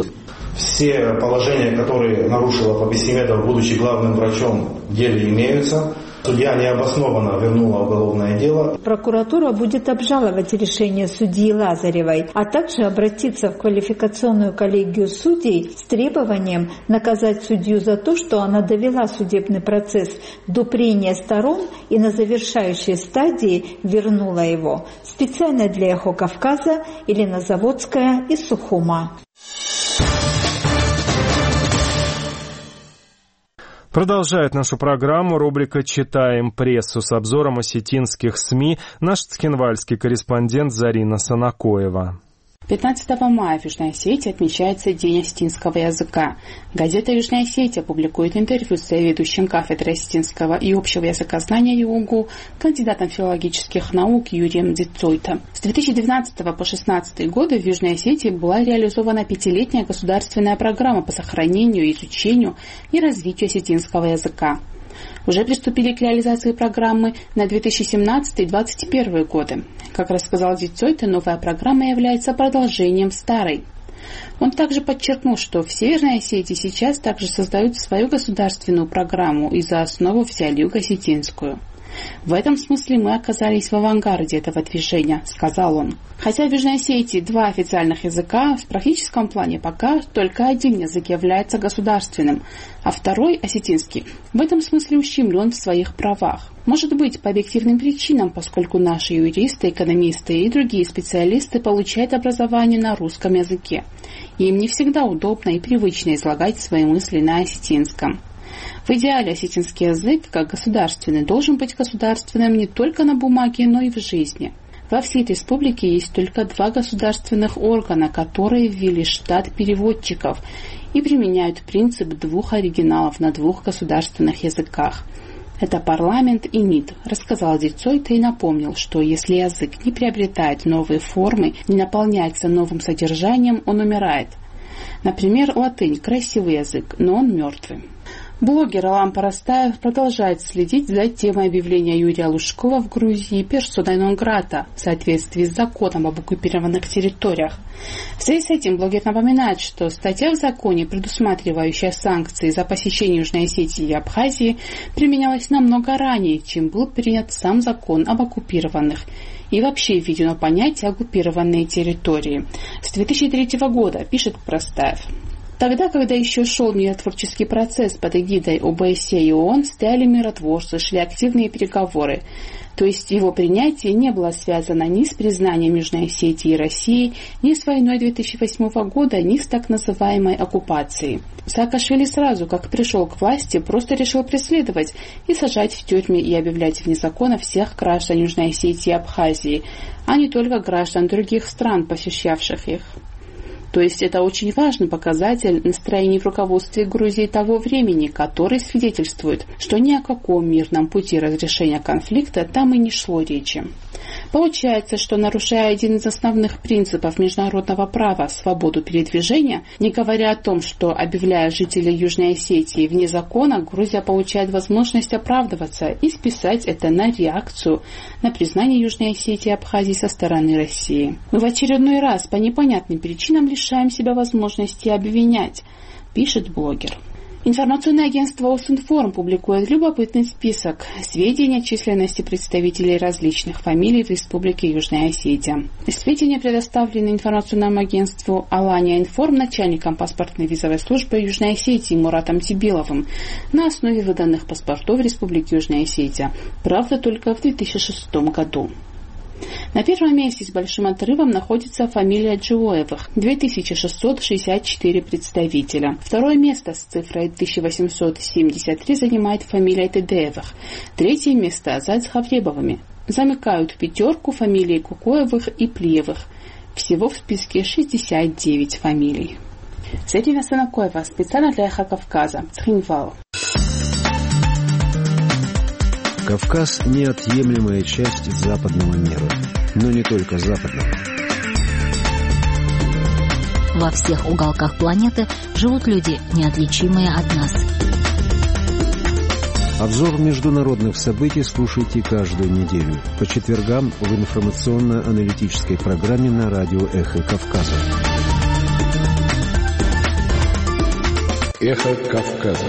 Все положения, которые нарушила Паписимедова, будучи главным врачом, в деле имеются. Судья необоснованно вернула уголовное дело. Прокуратура будет обжаловать решение судьи Лазаревой, а также обратиться в квалификационную коллегию судей с требованием наказать судью за то, что она довела судебный процесс до прения сторон и на завершающей стадии вернула его. Специально для «Эхо Кавказа» Елена Заводская из Сухума. Продолжает нашу программу рубрика «Читаем прессу» с обзором осетинских СМИ наш цхинвальский корреспондент Зарина Санакоева. пятнадцатого мая в Южной Осетии отмечается День осетинского языка. Газета «Южная Осетия» публикует интервью с заведующим кафедрой осетинского и общего языкознания ЮУГУ, кандидатом филологических наук Юрием Дзицойта. С две тысячи двенадцатого по две тысячи шестнадцатый годы в Южной Осетии была реализована пятилетняя государственная программа по сохранению, изучению и развитию осетинского языка. Уже приступили к реализации программы на две тысячи семнадцатый — две тысячи двадцать первый годы. Как рассказал Дицойта, новая программа является продолжением старой. Он также подчеркнул, что в Северной Осетии сейчас также создают свою государственную программу и за основу взяли юго-осетинскую. В этом смысле мы оказались в авангарде этого движения, сказал он. Хотя в Южной Осетии два официальных языка, в практическом плане пока только один язык является государственным, а второй, осетинский, в этом смысле ущемлен в своих правах. Может быть, по объективным причинам, поскольку наши юристы, экономисты и другие специалисты получают образование на русском языке. И им не всегда удобно и привычно излагать свои мысли на осетинском. В идеале осетинский язык, как государственный, должен быть государственным не только на бумаге, но и в жизни. Во всей республике есть только два государственных органа, которые ввели штат переводчиков и применяют принцип двух оригиналов на двух государственных языках. Это парламент и МИД, рассказал Дицойта и напомнил, что если язык не приобретает новые формы, не наполняется новым содержанием, он умирает. Например, латынь – красивый язык, но он мертвый. Блогер Алан Парастаев продолжает следить за темой объявления Юрия Лужкова в Грузии персоной нон грата в соответствии с законом об оккупированных территориях. В связи с этим блогер напоминает, что статья в законе, предусматривающая санкции за посещение Южной Осетии и Абхазии, применялась намного ранее, чем был принят сам закон об оккупированных. И вообще введено понятие «оккупированные территории». С две тысячи третьего года, пишет Парастаев. Тогда, когда еще шел миротворческий процесс под эгидой О Бэ Эс Е и ООН, стояли миротворцы, шли активные переговоры. То есть его принятие не было связано ни с признанием Южной Осетии и России, ни с войной две тысячи восьмого года, ни с так называемой оккупацией. Саакашвили сразу, как пришел к власти, просто решил преследовать и сажать в тюрьмы и объявлять вне закона всех граждан Южной Осетии и Абхазии, а не только граждан других стран, посещавших их. То есть это очень важный показатель настроений в руководстве Грузии того времени, который свидетельствует, что ни о каком мирном пути разрешения конфликта там и не шло речи. Получается, что нарушая один из основных принципов международного права – свободу передвижения, не говоря о том, что, объявляя жителей Южной Осетии вне закона, Грузия получает возможность оправдываться и списать это на реакцию на признание Южной Осетии и Абхазии со стороны России. Мы в очередной раз по непонятным причинам лишаем себя возможности обвинять, пишет блогер. Информационное агентство Осинформ публикует любопытный список сведений о численности представителей различных фамилий в Республике Южная Осетия. Сведения предоставлены информационному агентству Алания Информ начальником паспортной визовой службы Южной Осетии Муратом Тибиловым на основе выданных паспортов Республики Южная Осетия, правда, только в две тысячи шестом году. На первом месте с большим отрывом находится фамилия Джиоевых – две тысячи шестьсот шестьдесят четыре представителя. Второе место с цифрой тысяча восемьсот семьдесят три занимает фамилия Тедеевых. Третье место за Цхавребовыми. Замыкают пятерку фамилии Кукоевых и Плиевых. Всего в списке шестьдесят девять фамилий. Сергея Санакоева, специально для Эхо Кавказа, Цхинвал. Кавказ – неотъемлемая часть западного мира, но не только западного. Во всех уголках планеты живут люди, неотличимые от нас. Обзор международных событий слушайте каждую неделю по четвергам в информационно-аналитической программе на радио «Эхо Кавказа». «Эхо Кавказа».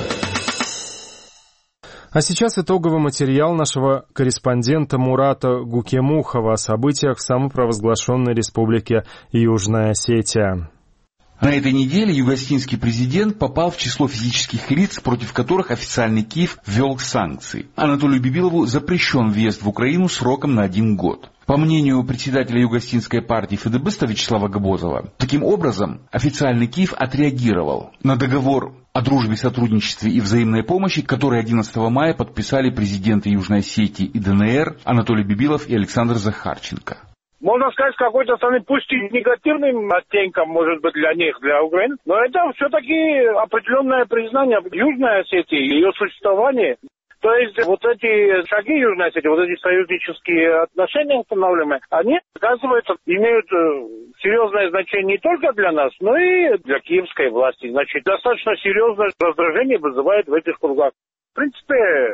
А сейчас итоговый материал нашего корреспондента Мурата Гукемухова о событиях в самопровозглашенной республике Южная Осетия. На этой неделе юго-осетинский президент попал в число физических лиц, против которых официальный Киев ввел санкции. Анатолию Бибилову запрещен въезд в Украину сроком на один год. По мнению председателя юго-осетинской партии ФДБиста Вячеслава Габозова, таким образом официальный Киев отреагировал на договор о дружбе, сотрудничестве и взаимной помощи, который одиннадцатого мая подписали президенты Южной Осетии и ДНР Анатолий Бибилов и Александр Захарченко. Можно сказать, с какой-то стороны, пусть и негативным оттенком, может быть, для них, для Украины, но это все-таки определенное признание Южной Осетии, ее существования. То есть вот эти шаги Южной Осетии, вот эти союзнические отношения устанавливаемые, они, оказывается, имеют серьезное значение не только для нас, но и для киевской власти. Значит, достаточно серьезное раздражение вызывает в этих кругах. принципе,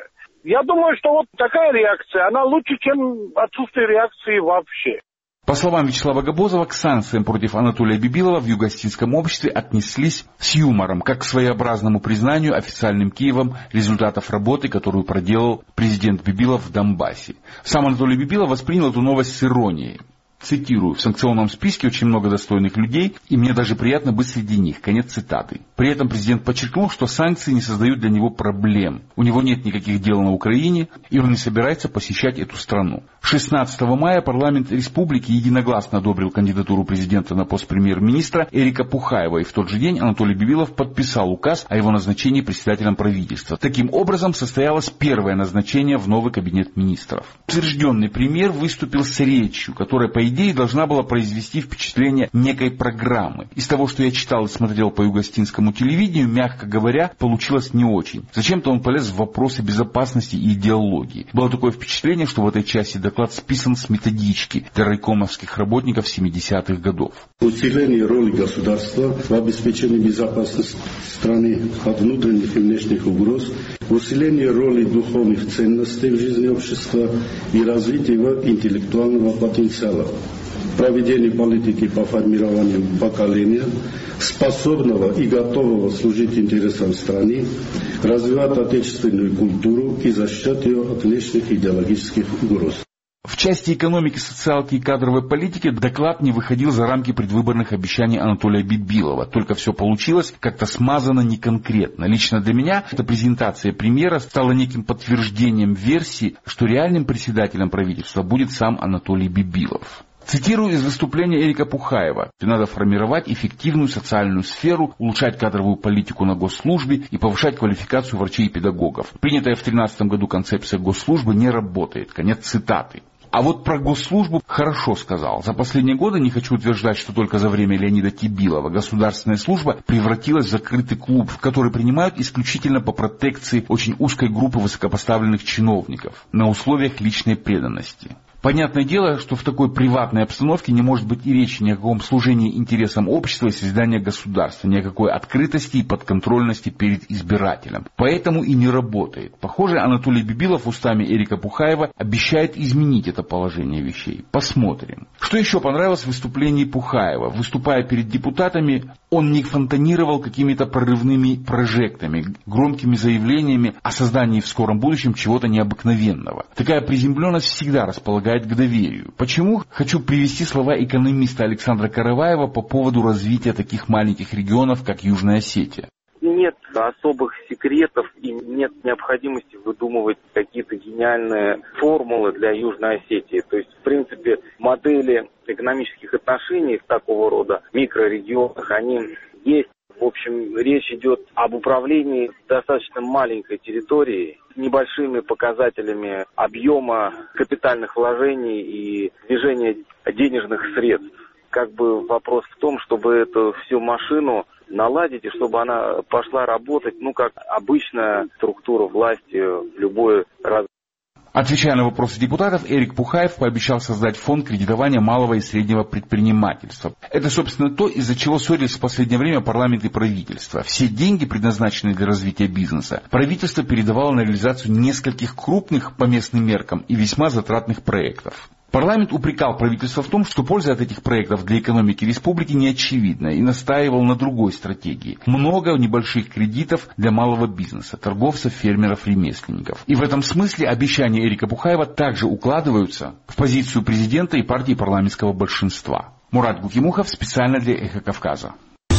я думаю, что вот такая реакция, она лучше, чем отсутствие реакции вообще. По словам Вячеслава Габозова, к санкциям против Анатолия Бибилова в югоосетинском обществе отнеслись с юмором, как к своеобразному признанию официальным Киевом результатов работы, которую проделал президент Бибилов в Донбассе. Сам Анатолий Бибилов воспринял эту новость с иронией. Цитирую: «В санкционном списке очень много достойных людей, и мне даже приятно быть среди них». Конец цитаты. При этом президент подчеркнул, что санкции не создают для него проблем. У него нет никаких дел на Украине, и он не собирается посещать эту страну. шестнадцатого мая парламент республики единогласно одобрил кандидатуру президента на пост премьер-министра Эрика Пухаева, и в тот же день Анатолий Бибилов подписал указ о его назначении председателем правительства. Таким образом, состоялось первое назначение в новый кабинет министров. Утвержденный премьер выступил с речью, которая, по идее, должна была произвести впечатление некой программы. Из того, что я читал и смотрел по югоостинскому телевидению, мягко говоря, получилось не очень. Зачем-то он полез в вопросы безопасности и идеологии. Было такое впечатление, что в этой части доклад списан с методички для райкомовских работников семидесятых годов. Усиление роли государства в обеспечении безопасности страны от внутренних и внешних угроз, усиление роли духовных ценностей в жизни общества и развитие его интеллектуального потенциала, проведение политики по формированию поколения, способного и готового служить интересам страны, развивать отечественную культуру и защищать ее от внешних идеологических угроз. В части экономики, социалки и кадровой политики доклад не выходил за рамки предвыборных обещаний Анатолия Бибилова. Только все получилось как-то смазано неконкретно. Лично для меня эта презентация премьера стала неким подтверждением версии, что реальным председателем правительства будет сам Анатолий Бибилов. Цитирую из выступления Эрика Пухаева: «Надо формировать эффективную социальную сферу, улучшать кадровую политику на госслужбе и повышать квалификацию врачей и педагогов. Принятая в две тысячи тринадцатом году концепция госслужбы не работает». Конец цитаты. А вот про госслужбу хорошо сказал. За последние годы, не хочу утверждать, что только за время Леонида Тибилова, государственная служба превратилась в закрытый клуб, в который принимают исключительно по протекции очень узкой группы высокопоставленных чиновников на условиях личной преданности. Понятное дело, что в такой приватной обстановке не может быть и речи ни о каком служении интересам общества и созидании государства, ни о какой открытости и подконтрольности перед избирателем. Поэтому и не работает. Похоже, Анатолий Бибилов устами Эрика Пухаева обещает изменить это положение вещей. Посмотрим. Что еще понравилось в выступлении Пухаева? Выступая перед депутатами, он не фонтанировал какими-то прорывными прожектами, громкими заявлениями о создании в скором будущем чего-то необыкновенного. Такая приземленность всегда располагает к доверию. Почему? Хочу привести слова экономиста Александра Караваева по поводу развития таких маленьких регионов, как Южная Осетия. Нет особых секретов и нет необходимости выдумывать какие-то гениальные формулы для Южной Осетии. То есть, в принципе, модели экономических отношений в такого рода микрорегионах, они есть. В общем, речь идет об управлении достаточно маленькой территорией, с небольшими показателями объема капитальных вложений и движения денежных средств. Как бы вопрос в том, чтобы эту всю машину наладить и чтобы она пошла работать, ну, как обычная структура власти в любой раз. Отвечая на вопросы депутатов, Эрик Пухаев пообещал создать фонд кредитования малого и среднего предпринимательства. Это, собственно, то, из-за чего ссорились в последнее время парламент и правительство. Все деньги, предназначенные для развития бизнеса, правительство передавало на реализацию нескольких крупных по местным меркам и весьма затратных проектов. Парламент упрекал правительство в том, что польза от этих проектов для экономики республики не очевидна, и настаивал на другой стратегии. Много небольших кредитов для малого бизнеса, торговцев, фермеров, ремесленников. И в этом смысле обещания Эрика Пухаева также укладываются в позицию президента и партии парламентского большинства. Мурат Гукимухов специально для «Эхо Кавказа».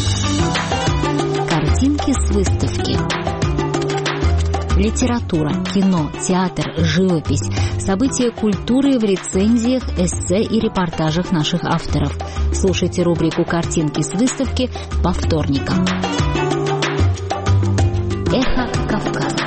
Картинки с выставки. Литература, кино, театр, живопись, события культуры в рецензиях, эссе и репортажах наших авторов. Слушайте рубрику «Картинки с выставки» по вторникам. Эхо Кавказа.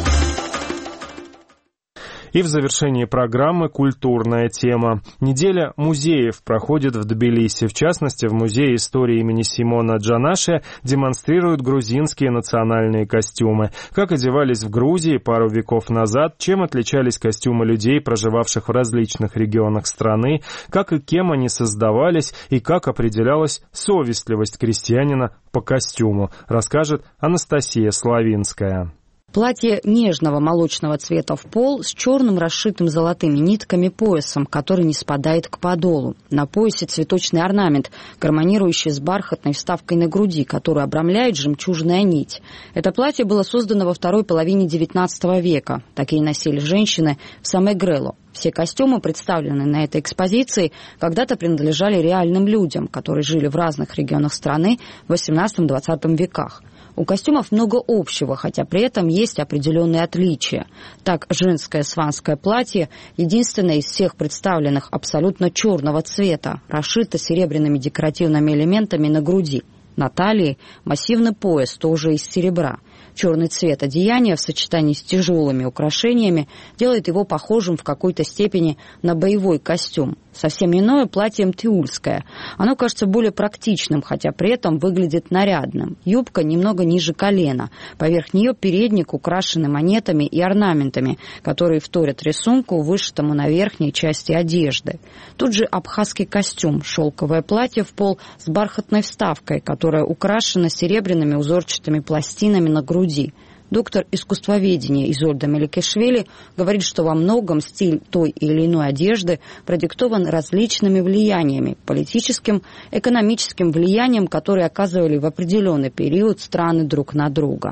И в завершении программы культурная тема. Неделя музеев проходит в Тбилиси. В частности, в Музее истории имени Симона Джанаши демонстрируют грузинские национальные костюмы. Как одевались в Грузии пару веков назад, чем отличались костюмы людей, проживавших в различных регионах страны, как и кем они создавались и как определялась совестливость крестьянина по костюму, расскажет Анастасия Славинская. Платье нежного молочного цвета в пол с черным расшитым золотыми нитками поясом, который не спадает к подолу. На поясе цветочный орнамент, гармонирующий с бархатной вставкой на груди, которую обрамляет жемчужная нить. Это платье было создано во второй половине девятнадцатого века. Такие носили женщины в Самегрело. Все костюмы, представленные на этой экспозиции, когда-то принадлежали реальным людям, которые жили в разных регионах страны в восемнадцатом-двадцатом веках. У костюмов много общего, хотя при этом есть определенные отличия. Так, женское сванское платье единственное из всех представленных абсолютно черного цвета, расшито серебряными декоративными элементами на груди. На талии массивный пояс, тоже из серебра. Черный цвет одеяния в сочетании с тяжелыми украшениями делает его похожим в какой-то степени на боевой костюм. Совсем иное платье мтиульское. Оно кажется более практичным, хотя при этом выглядит нарядным. Юбка немного ниже колена. Поверх нее передник, украшенный монетами и орнаментами, которые вторят рисунку, вышитому на верхней части одежды. Тут же абхазский костюм, шелковое платье в пол с бархатной вставкой, которая украшена серебряными узорчатыми пластинами на груди. Доктор искусствоведения Изольда Меликишвили говорит, что во многом стиль той или иной одежды продиктован различными влияниями, политическим, экономическим влиянием, которые оказывали в определенный период страны друг на друга.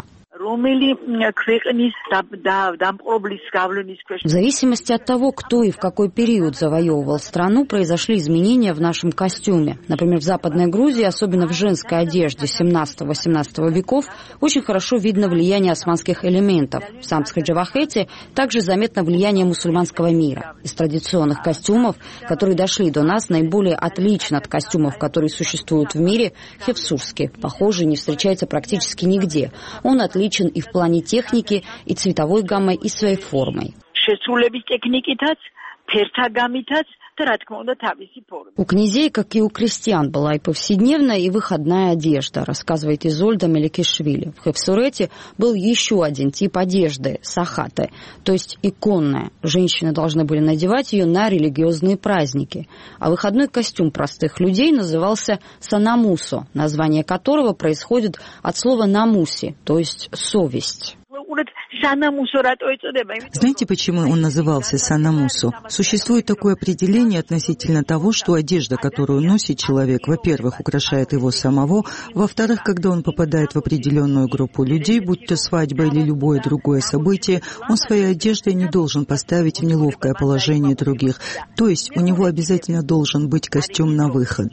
В зависимости от того, кто и в какой период завоевывал страну, произошли изменения в нашем костюме. Например, в Западной Грузии, особенно в женской одежде семнадцатого-восемнадцатого веков, очень хорошо видно влияние османских элементов. В Самтске-Джавахете также заметно влияние мусульманского мира. Из традиционных костюмов, которые дошли до нас, наиболее отличен от костюмов, которые существуют в мире, хевсурский. Похожий не встречается практически нигде. Он отличен и в плане техники, и цветовой гаммой, и своей формой. У князей, как и у крестьян, была и повседневная, и выходная одежда, рассказывает Изольда Меликишвили. В Хевсурете был еще один тип одежды – сахаты, то есть иконная. Женщины должны были надевать ее на религиозные праздники. А выходной костюм простых людей назывался санамусо, название которого происходит от слова намуси, то есть совесть. Знаете, почему он назывался санамусу? Существует такое определение относительно того, что одежда, которую носит человек, во-первых, украшает его самого, во-вторых, когда он попадает в определенную группу людей, будь то свадьба или любое другое событие, он своей одеждой не должен поставить в неловкое положение других. То есть у него обязательно должен быть костюм на выход.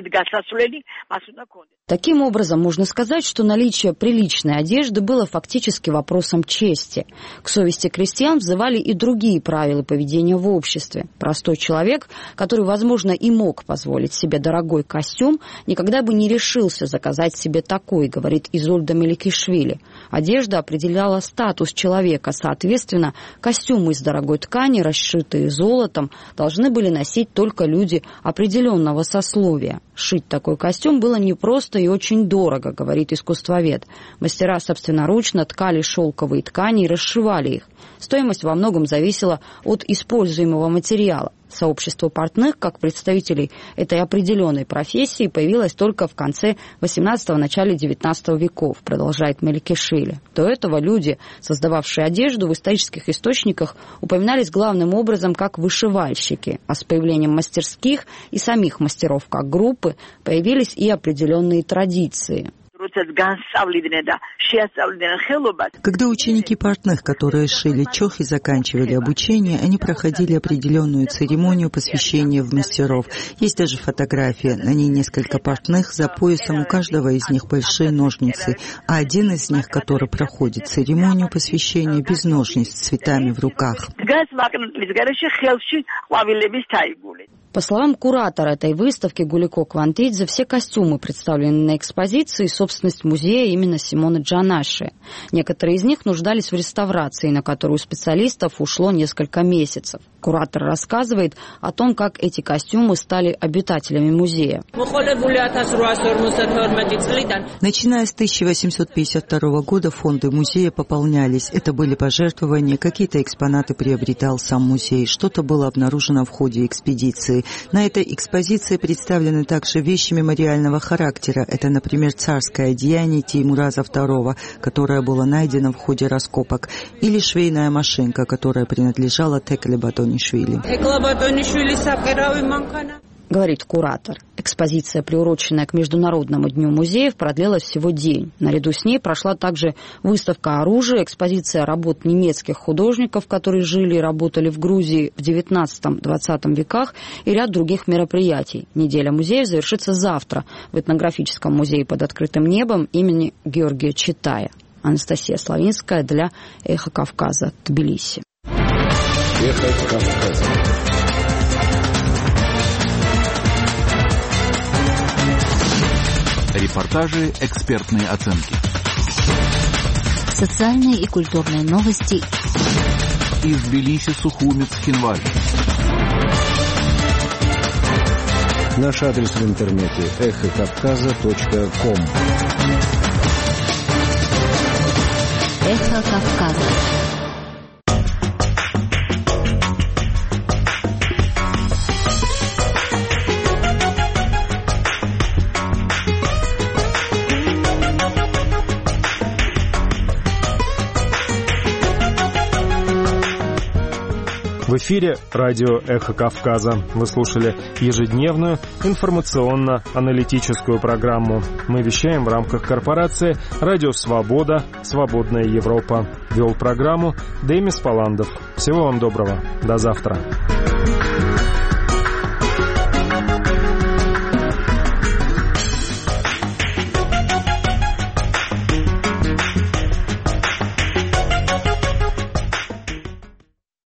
Таким образом, можно сказать, что наличие приличной одежды было фактически вопросом чести. К совести крестьян взывали и другие правила поведения в обществе. Простой человек, который, возможно, и мог позволить себе дорогой костюм, никогда бы не решился заказать себе такой, говорит Изольда Меликишвили. Одежда определяла статус человека, соответственно, костюмы из дорогой ткани, расшитые золотом, должны были носить только люди определенного сословия. Шить такой костюм было непросто и очень дорого, говорит искусствовед. Мастера собственноручно ткали шелковые ткани и расшивали их. Стоимость во многом зависела от используемого материала. Сообщество портных, как представителей этой определенной профессии, появилось только в конце восемнадцатого – начале девятнадцатого веков, продолжает Меликишвили. До этого люди, создававшие одежду, в исторических источниках упоминались главным образом как вышивальщики, а с появлением мастерских и самих мастеров как группы появились и определенные традиции. Когда ученики портных, которые шили чохи, заканчивали обучение, они проходили определенную церемонию посвящения в мастеров. Есть даже фотография. На ней несколько портных, за поясом у каждого из них большие ножницы, а один из них, который проходит церемонию посвящения, без ножниц, с цветами в руках. По словам куратора этой выставки Гулико Квантидзе, все костюмы, представленные на экспозиции, собственность музея именно Симона Джанаши. Некоторые из них нуждались в реставрации, на которую у специалистов ушло несколько месяцев. Куратор рассказывает о том, как эти костюмы стали обитателями музея. Начиная с тысяча восемьсот пятьдесят второго года фонды музея пополнялись. Это были пожертвования, какие-то экспонаты приобретал сам музей, что-то было обнаружено в ходе экспедиции. На этой экспозиции представлены также вещи мемориального характера. Это, например, царское одеяние Теймураза второго, которое было найдено в ходе раскопок, или швейная машинка, которая принадлежала Текле Батонишвили. Говорит куратор. Экспозиция, приуроченная к Международному дню музеев, продлилась всего день. Наряду с ней прошла также выставка оружия, экспозиция работ немецких художников, которые жили и работали в Грузии в девятнадцатом-двадцатом веках, и ряд других мероприятий. Неделя музеев завершится завтра в этнографическом музее под открытым небом имени Георгия Читая. Анастасия Славинская для «Эхо Кавказа», Тбилиси. «Эхо Кавказа». Репортажи, экспертные оценки. Социальные и культурные новости. Из Тбилиси, Сухуми, Цхинвали. Наш адрес в интернете эхо кавказа точка ком. Эхо Кавказа. В эфире радио «Эхо Кавказа». Вы слушали ежедневную информационно-аналитическую программу. Мы вещаем в рамках корпорации «Радио Свобода. Свободная Европа». Вел программу Демис Паландов. Всего вам доброго. До завтра.